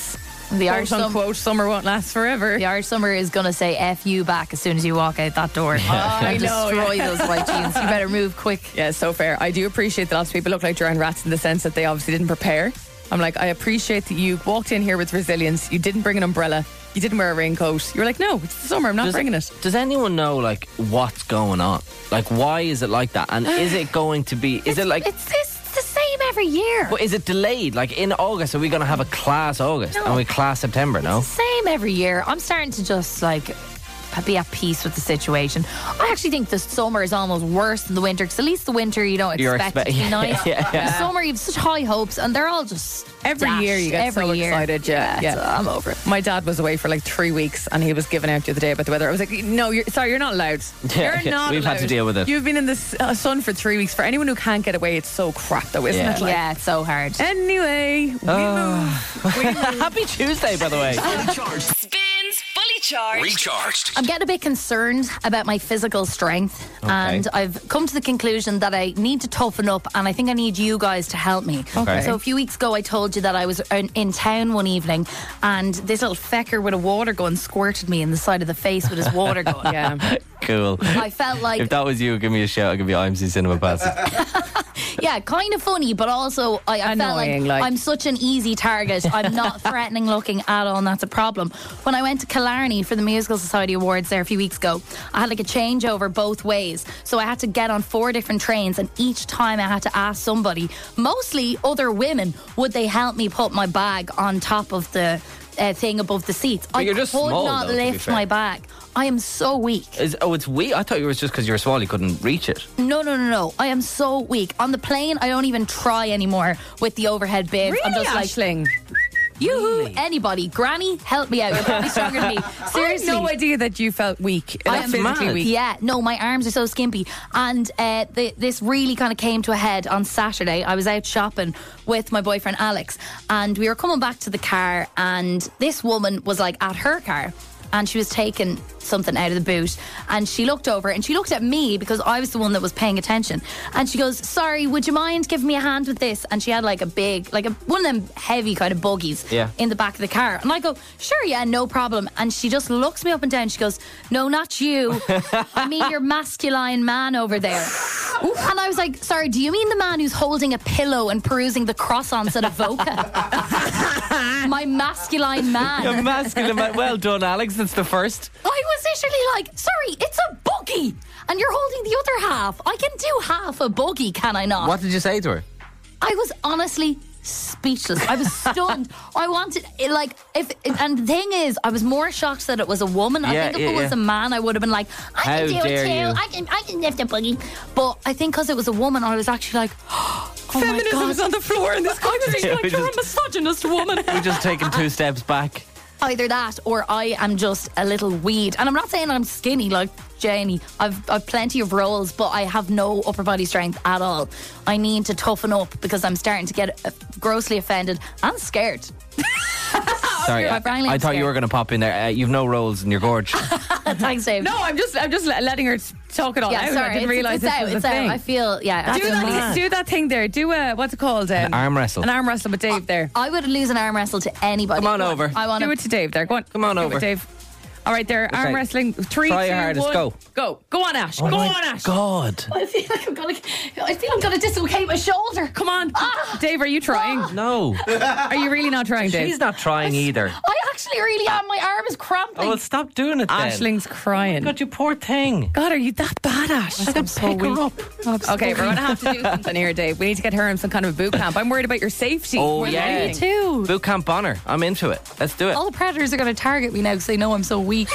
The quote Irish sum- unquote summer won't last forever. The Irish summer is going to say F you back as soon as you walk out that door. I and know, destroy yeah. those white jeans. You better move quick. Yeah, so fair. I do appreciate that lots of people look like drowned rats in the sense that they obviously didn't prepare. I'm like, I appreciate that you walked in here with resilience. You didn't bring an umbrella. You didn't wear a raincoat. You were like, no, it's the summer. I'm not Does- bringing it. Does anyone know like what's going on? Like, why is it like that? And is it going to be? Is it like? It's this. It's the same every year. But is it delayed? Like in August, are we going to have a class August No. and we class September? No. It's the same every year. I'm starting to just like be at peace with the situation. I actually think the summer is almost worse than the winter because at least the winter you don't You're expect expe- it to be yeah, nice. yeah, yeah. The summer you have such high hopes and they're all just Every dashed year you get every so year. excited. Yeah, yeah. so I'm over it. My dad was away for like three weeks and he was giving out the other day about the weather. I was like, no, you're sorry, you're not allowed. Yeah, you're yeah, not we've had to allowed. deal with it. You've been in the s- uh, sun for three weeks. For anyone who can't get away, it's so crap though, isn't Yeah. it? Like, Yeah, it's so hard. Anyway, we move. We move. Happy Tuesday, by the way. Fully charged. Spins Fully Charged. Recharged. I'm getting a bit concerned about my physical strength, and I've come to the conclusion that I need to toughen up, and I think I need you guys to help me. Okay. So a few weeks ago, I told you that I was in, in town one evening, and this little fecker with a water gun squirted me in the side of the face with his water gun. Yeah. Cool. I felt like, If that was you, give me a shout. I'll give you I M C Cinema passes. yeah, kind of funny, but also I, I felt like, Annoying, like. I'm such an easy target. I'm not threatening looking at all, and that's a problem. When I went to Killarney for the Musical Society Awards there a few weeks ago, I had like a changeover both ways. So I had to get on four different trains, and each time I had to ask somebody, mostly other women, would they help me put my bag on top of the uh, thing above the seats. I you're could just small, not though, to be lift fair. my bag. I am so weak. Is, oh, it's weak. I thought it was just because you were small, you couldn't reach it. No, no, no, no. I am so weak. On the plane, I don't even try anymore with the overhead bins. Really, I'm just like, Aisling? yoo-hoo, anybody. Granny, help me out. You're probably stronger than me. I had Seriously. no idea that you felt weak. I Not am physically mad. weak. Yeah, no, my arms are so skimpy. And uh, the, this really kind of came to a head on Saturday. I was out shopping with my boyfriend Alex, and we were coming back to the car, and this woman was like at her car, and she was taking something out of the boot, and she looked over and she looked at me because I was the one that was paying attention, and she goes, sorry, would you mind giving me a hand with this? And she had like a big, like a, one of them heavy kind of buggies Yeah. in the back of the car, and I go, sure, yeah, no problem. And she just looks me up and down. She goes, no, not you, I mean your masculine man over there. And I was like, sorry, do you mean the man who's holding a pillow and perusing the croissants at Avoca? My masculine man. A masculine man. Well done, Alex. That's the first. I was literally like, sorry, it's a buggy, and you're holding the other half. I can do half a buggy, can I not? What did you say to her? I was honestly speechless. I was stunned. I wanted, it, like, if, and the thing is, I was more shocked that it was a woman. I Yeah, think if yeah, it was yeah. a man, I would have been like, I How can do dare it too. you. I can, I can lift a buggy. But I think because it was a woman, I was actually like, oh Feminism's my God. on the floor in this country. Yeah, like, we you're just- a misogynist woman. We're just taking two steps back. Either that or I am just a little weed. And I'm not saying I'm skinny like Janie. I've, I've plenty of rolls, but I have no upper body strength at all. I need to toughen up because I'm starting to get uh, grossly offended and scared. Sorry, I I, finally I am thought you scared. were going to pop in there. Uh, you've no rolls in your gorge. Thanks, Dave. No, I'm just, I'm just le- letting her talk it all yeah, out. sorry. I didn't it's, realize it's this out. was It's a out. thing. I feel, yeah. I do feel that, mad. do that thing there. Do a what's it called? Um, An arm wrestle. An arm wrestle with Dave there. I would lose an arm wrestle to anybody. Come on over. I want Do to. it to Dave there. Go on. Come on Do it, over. Dave. All right, there. Arm Okay. wrestling. Three, Try two, your hardest. one. Go. Go. Go on, Ash. Oh Go my on, Ash. God. I feel like I'm gonna. I feel I'm gonna dislocate my shoulder. Come on. Ah. Dave, are you trying? No. Are you really not trying, Dave? She's not trying either. I actually really am. My arm is cramping. Oh, well, stop doing it then. Ashling's crying. God, you poor thing. God, are you that bad, Ash? I could pick her up. Okay, we're going to have to do something here, Dave. We need to get her in some kind of a boot camp. I'm worried about your safety. Oh, more than yeah. anything. too. Boot Camp Bonner. I'm into it. Let's do it. All the predators are going to target me now because they know I'm so weak.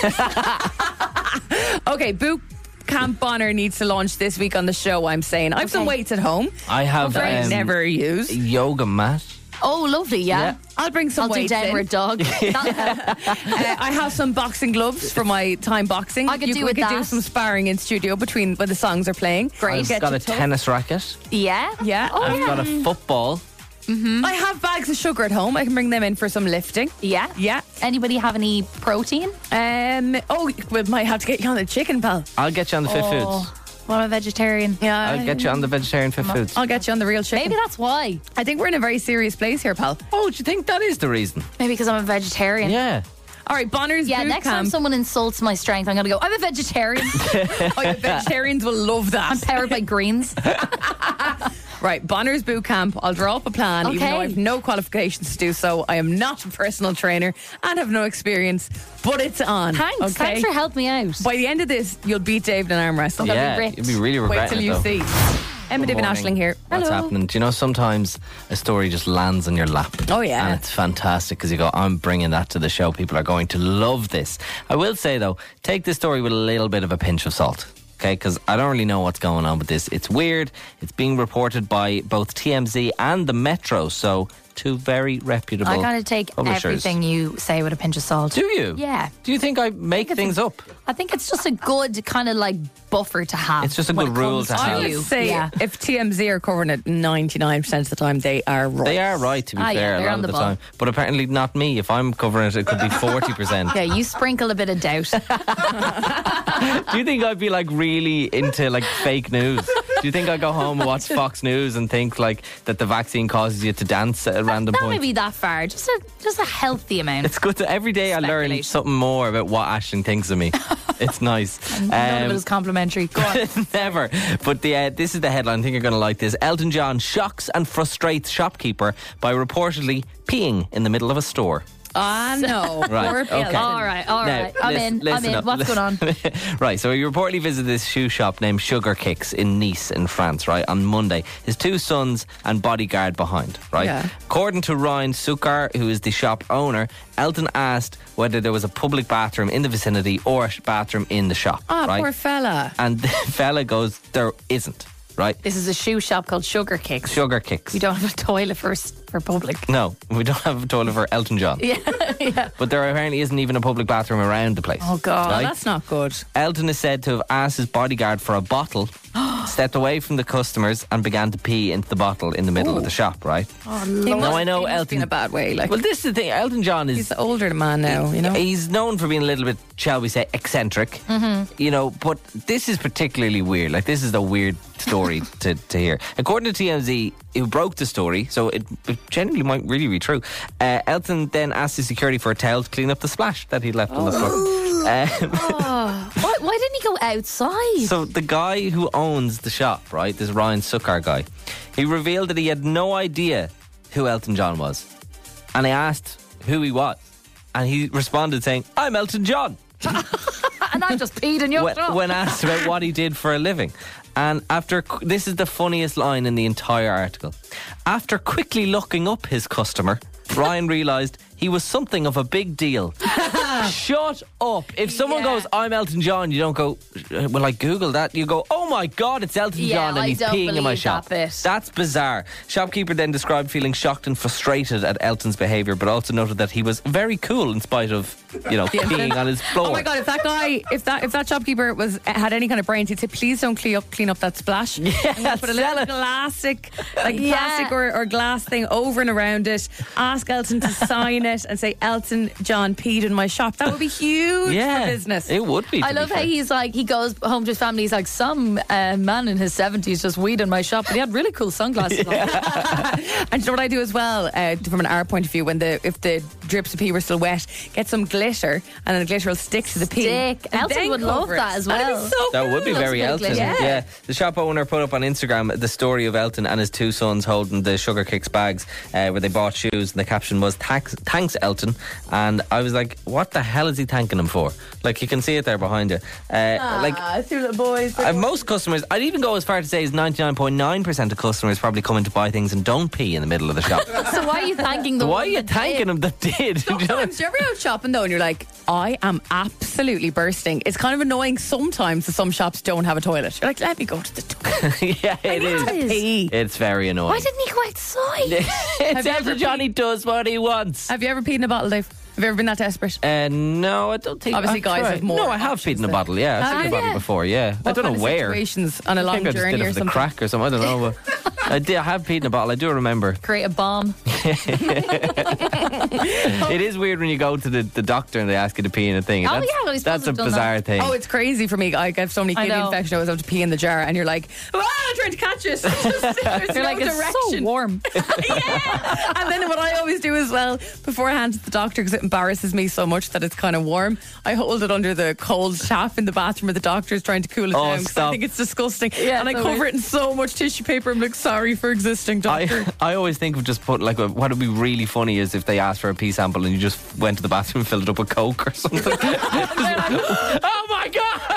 Okay, boot camp Bonner needs to launch this week on the show, I'm saying. I've some Okay. weights at home I have that I um, never use. yoga mat. Oh, lovely, yeah. Yeah. I'll bring some I'll do weights in. downward dog. That'll help. Uh, I have some boxing gloves for my time boxing. I could you, do we with could do that. some sparring in studio between when the songs are playing. Great. I've Get got you a tough. tennis racket. Yeah? Yeah. Oh, I've yeah. got a football. I have bags of sugar at home. I can bring them in for some lifting. Yeah. Yeah. Anybody have any protein? Um. Oh, we might have to get you on the chicken, pal. I'll get you on the fit Oh. foods. Well, I'm a vegetarian. Yeah, I'll get you on the vegetarian fit foods. I'll get you on the real chicken. Maybe that's why. I think we're in a very serious place here, pal. Oh, do you think that is the reason? Maybe because I'm a vegetarian. Yeah. All right, Bonner's Yeah, Boot next time Camp. someone insults my strength, I'm going to go, I'm a vegetarian. Oh, yeah, vegetarians will love that. I'm powered by greens. Right, Bonner's Boot Camp. I'll draw up a plan, even Okay. though I have no qualifications to do so. I am not a personal trainer and have no experience, but it's on. Thanks. Okay? Thanks for helping me out. By the end of this, you'll beat David in arm wrestling. That'd be Yeah, ripped. you'd be really Wait regretting till you it, though. see. Emma David Morning. Ashling here. What's Hello. happening? Do you know sometimes a story just lands on your lap? Oh, yeah. And it's fantastic because you go, I'm bringing that to the show. People are going to love this. I will say, though, take this story with a little bit of a pinch of salt. Okay, because I don't really know what's going on with this. It's weird. It's being reported by both T M Z and the Metro, so two very reputable I kind of take publishers. everything you say with a pinch of salt. Do you? Yeah. Do you think I make it's things a- up? I think it's just a good kind of like buffer to have. It's just a when good it rule comes to have. I you. would say Yeah. if T M Z are covering it ninety-nine percent of the time, they are right. They are right, to be Ah, yeah, fair, they're a lot on of the the ball. time. But apparently not me. If I'm covering it, it could be forty percent. Yeah, you sprinkle a bit of doubt. Do you think I'd be like really into like fake news? Do you think I go home and watch Fox News and think like that the vaccine causes you to dance at a random Not point? maybe that far. Just a just a healthy amount. It's good to every day I learn Speculation. something more about what Aisling thinks of me. It's nice. None of Um, it is complimentary. Go on. Never. But the uh, this is the headline. I think you're going to like this. Elton John shocks and frustrates shopkeeper by reportedly peeing in the middle of a store. Ah, no. Right, Poor okay. Elton. All right, all Now, right. I'm listen- in. I'm listen in. up. What's going on? Right, so he reportedly visited this shoe shop named Sugar Kicks in Nice in France, right, on Monday. His two sons and bodyguard behind, right? Yeah. According to Ryan Sukar, who is the shop owner, Elton asked whether there was a public bathroom in the vicinity or a bathroom in the shop, Ah, right? poor fella. And the fella goes, there isn't, right? This is a shoe shop called Sugar Kicks. Sugar Kicks. We don't have a toilet for for public. No, we don't have a toilet for Elton John. Yeah, yeah. But there apparently isn't even a public bathroom around the place. Oh God. Oh, Right? that's not good. Elton is said to have asked his bodyguard for a bottle, stepped away from the customers and began to pee into the bottle in the middle of the shop, right? Oh, He Lord. Now, must- I know he must be Elton- in a bad way. Like, Well, this is the thing. Elton John is... he's the older man now, you know. He's known for being a little bit, shall we say, eccentric. Mm-hmm. You know, but this is particularly weird. Like, this is a weird story to, to hear. According to T M Z, who broke the story, so it, it genuinely might really be true. Uh, Elton then asked the security for a towel to clean up the splash that he'd left on the floor. Um, Oh. Why, why didn't he go outside? So the guy who owns the shop, right, this Ryan Sukar guy, he revealed that he had no idea who Elton John was. And I asked who he was. And he responded saying, I'm Elton John. And I just peed in your when, shop. when asked about what he did for a living. And after, qu- this is the funniest line in the entire article. After quickly looking up his customer, Ryan realised he was something of a big deal. Shut up. If someone Yeah. goes, I'm Elton John, you don't go, well, I Googled that. You go, oh my God, it's Elton Yeah, John and I he's don't peeing in my believe shop. that bit. That's bizarre. Shopkeeper then described feeling shocked and frustrated at Elton's behaviour, but also noted that he was very cool in spite of, you know, peeing on his floor. Oh my God! If that guy, if that if that shopkeeper was had any kind of brains, he'd say, "Please don't clean up, clean up that splash." Yeah, Put a sell little it. plastic, like Yeah. plastic or, or glass thing over and around it. Ask Elton to sign it and say, "Elton John peed in my shop." That would be huge Yeah, for business. it would be. I to be love how fair. he's like, he goes home to his family. He's like, some uh, man in his seventies just weed in my shop, and he had really cool sunglasses on. And you know what I do as well, uh, from an art point of view, when the if the drips of pee were still wet, get some glitter, and then the glitter will stick to the pee. Stick. And Elton then would love cover it. that as That'd well. be so That would be cool. very Lots of Elton. glitter. Yeah. The shop owner put up on Instagram the story of Elton and his two sons holding the Sugar Kicks bags uh, where they bought shoes, and the caption was, thanks, thanks Elton. And I was like, what the hell is he thanking him for? Like, you can see it there behind you. Uh, like, Ah, two little boys. uh, most customers, I'd even go as far to say is ninety-nine point nine percent of customers probably come in to buy things and don't pee in the middle of the shop. So why are you thanking the Why are one you that thanking did? him that did? Do you know? Sometimes you're ever out shopping though, and you're like, I am absolutely bursting. It's kind of annoying sometimes that some shops don't have a toilet. You're like, let me go to the toilet. Yeah, it need is. to Pee. It's very annoying. Why didn't he go outside? it's you ever Elton John, he does what he wants. Have you ever peed in a bottle, Dave? Have you ever been that desperate? Uh, no, I don't think. Obviously, I've guys tried. have more No, I have options beaten a than- bottle. Yeah, I've Ah, beaten a bottle yeah. before. Yeah, I What don't know kind of where. situations on a I long think I just journey did it or for the something? crack or something. I don't know. But I did. I have beaten a bottle. I do remember. Create a bomb. It is weird when you go to the, the doctor and they ask you to pee in a thing. Oh, that's, yeah, I was that's a supposed to have done bizarre that. thing. Oh, it's crazy for me. Like, I have so many I kidney know. infections. I always have to pee in the jar, and you're like, "Ah, I'm trying to catch it." Just, there's You're no like, it's direction. so warm. Yeah. And then what I always do as well, before I hand it to the doctor, because it embarrasses me so much that it's kind of warm, I hold it under the cold tap in the bathroom where the doctor's trying to cool it Oh, down. 'cause I stop. think it's disgusting. Yeah, and I so cover weird. it in so much tissue paper. I'm like, sorry for existing, doctor. I, I always think of just put like what would be really funny is if they asked for a pee sample and you just went to the bathroom and filled it up with Coke or something. Oh my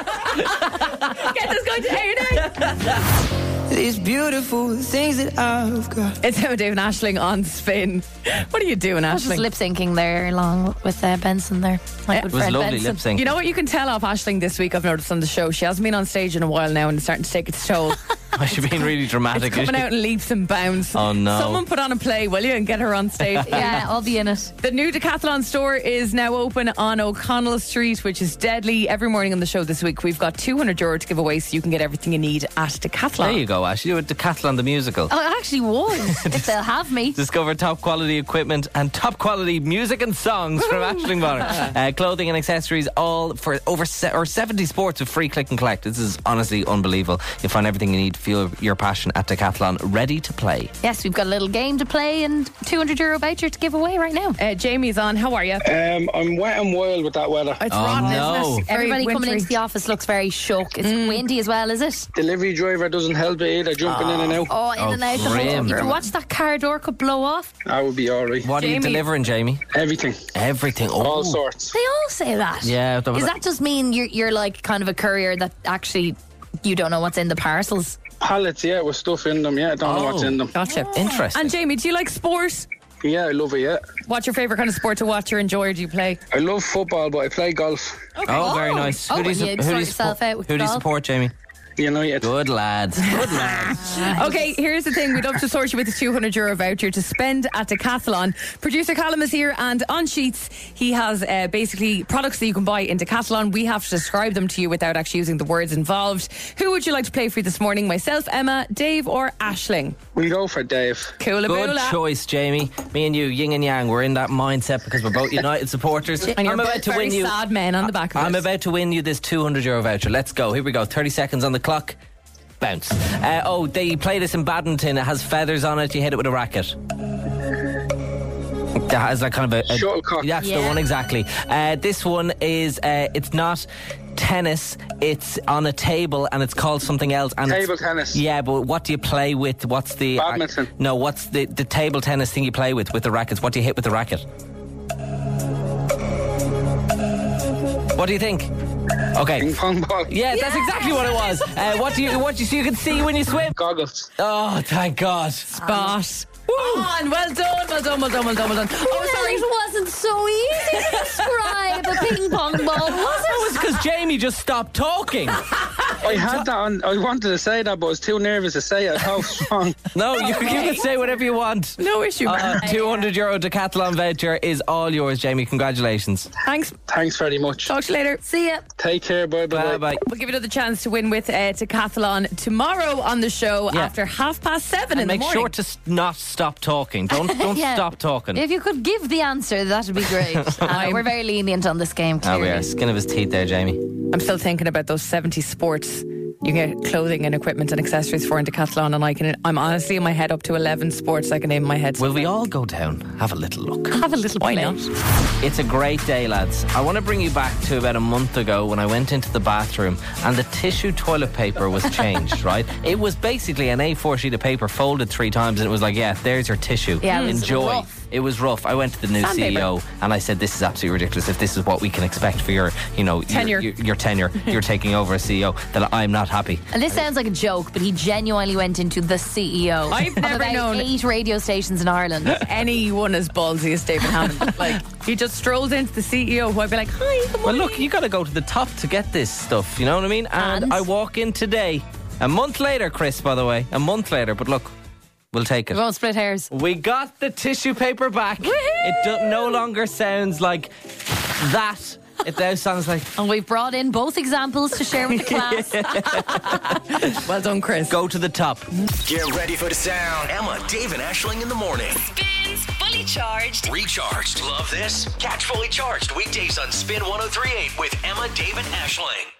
god! Get this guy to A and E. These beautiful things that I've got. It's Emma Dave and Aisling on Spin. What are you doing, I was just Aisling? lip syncing there along with uh, Benson there. My good It was friend lovely Benson. lip sync. You know what you can tell off Aisling this week, I've noticed on the show? She hasn't been on stage in a while now and it's starting to take its toll. She's being really dramatic. It's coming out in leaps and bounds. Oh, no. Someone put on a play, will you, and get her on stage. Yeah, I'll be in it. The new Decathlon store is now open on O'Connell Street, which is deadly. Every morning on the show this week, we've got two hundred euro to give away, so you can get everything you need at Decathlon. There you go, Ash. You did Decathlon the musical. Oh, I actually would, if they'll have me. Discover top quality equipment and top quality music and songs from Aisling Bonner. Uh, clothing and accessories, all for over se- or seventy sports with free click and collect. This is honestly unbelievable. You'll find everything you need to fuel your passion at Decathlon, ready to play. Yes, we've got a little game to play and two hundred euro voucher to give away right now. Uh, Jamie's on. How are you? Um, I'm wet and wild with that weather. It's Oh, rotten, no. isn't it? Everybody Very coming wintry. into the office looks very shook. It's windy as well, is it? Delivery driver doesn't help it either, jumping in and out. Oh, in Oh, and out. grim. If you watch that car door could blow off. I would be alright. What are you Jamie- delivering, Jamie? Everything. Everything. Oh. All sorts. They all say that. Yeah, that was- Does that just mean you're, you're like kind of a courier that actually you don't know what's in the parcels? Pallets, yeah, with stuff in them. Yeah, I don't know what's Oh. in them. Gotcha. Interesting. And Jamie, do you like sport? Yeah, I love it, yeah. What's your favourite kind of sport to watch or enjoy, or do you play? I love football, but I play golf. Oh, very nice. Oh, who do you, well, su- you who sort do you yourself support? out with Who do you golf. support, Jamie? United. Good lads. Good lads. Okay, here's the thing. We'd love to sort you with a two hundred euro voucher to spend at Decathlon. Producer Callum is here, and on sheets, he has uh, basically products that you can buy in Decathlon. We have to describe them to you without actually using the words involved. Who would you like to play for you this morning? Myself, Emma, Dave, or Aisling? We'll go for Dave. Cool. Good choice, Jamie. Me and you, yin and yang, we're in that mindset because we're both United supporters. And you're I'm both about to very win you. sad men on the back of I'm it. about to win you this two hundred euro voucher. Let's go. Here we go. thirty seconds on the clock. Bounce. Uh, oh, they play this in badminton. It has feathers on it. You hit it with a racket. That has like kind of a, a Shuttlecock. Yeah, that's the Yeah. one exactly. Uh, this one is. Uh, it's not tennis. It's on a table and it's called something else. And it's- Table tennis. Yeah, but what do you play with? What's the Badminton. no, what's the the table tennis thing you play with with the rackets? What do you hit with the racket? What do you think? Okay. Ping pong ball. Yeah, that's exactly what it was. Uh, what do you what do you so you can see when you swim? Goggles. Oh, thank God. Spot. On. Well done, well done, well done, well done, well done. Oh, sorry. It wasn't so easy to describe a ping pong ball, was That it? was because Jamie just stopped talking. I had that on. I wanted to say that, but I was too nervous to say it. How strong. No, you, you can say whatever you want. No issue. Uh, two hundred euro Decathlon voucher is all yours, Jamie. Congratulations. Thanks. Thanks very much. Talk to you later. See ya. Take care. Bye bye. Bye bye. We'll give you another chance to win with uh, Decathlon tomorrow on the show Yeah. after half past seven And in the make morning. sure to s- not stop talking. Don't don't Yeah. stop talking. If you could give the answer, that would be great. Uh, we're very lenient on this game, Oh, clearly. we are. Skin of his teeth there, Jamie. I'm still thinking about those seventy sports you can get clothing and equipment and accessories for in Decathlon, and I can. I'm honestly in my head up to eleven sports I can name in my head. Will we all go down? Have a little look. Have a little Why play. not? It's a great day, lads. I want to bring you back to about a month ago when I went into the bathroom and the tissue toilet paper was changed, right? It was basically an A four sheet of paper folded three times and it was like, yeah, there's your tissue. Yeah, it was Enjoy. rough. It was rough. I went to the new Sandpaper. C E O and I said, this is absolutely ridiculous. If this is what we can expect for your, you know, Tenure. Your, your, your tenure, you're taking over as C E O, then I'm not happy. And this sounds like a joke, but he genuinely went into the C E O I've of never about known- eight radio stations in Ireland. Anyone as ballsy as David Hammond. Like, he just strolls into the C E O who I'd be like, hi, good Well, morning. look, you got to go to the top to get this stuff. You know what I mean? And, And? I walk in today, a month later, Chris. By the way, a month later. But look, We'll take it. We won't split hairs. We got the tissue paper back. Woohoo! It do- no longer sounds like that. It now sounds like. And we've brought in both examples to share with the class. Well done, Chris. Go to the top. Get ready for the sound. Emma, Dave, and Ashling in the morning. Spins Fully Charged. Recharged. Love this? Catch Fully Charged weekdays on Spin one oh three point eight with Emma, Dave, and Ashling.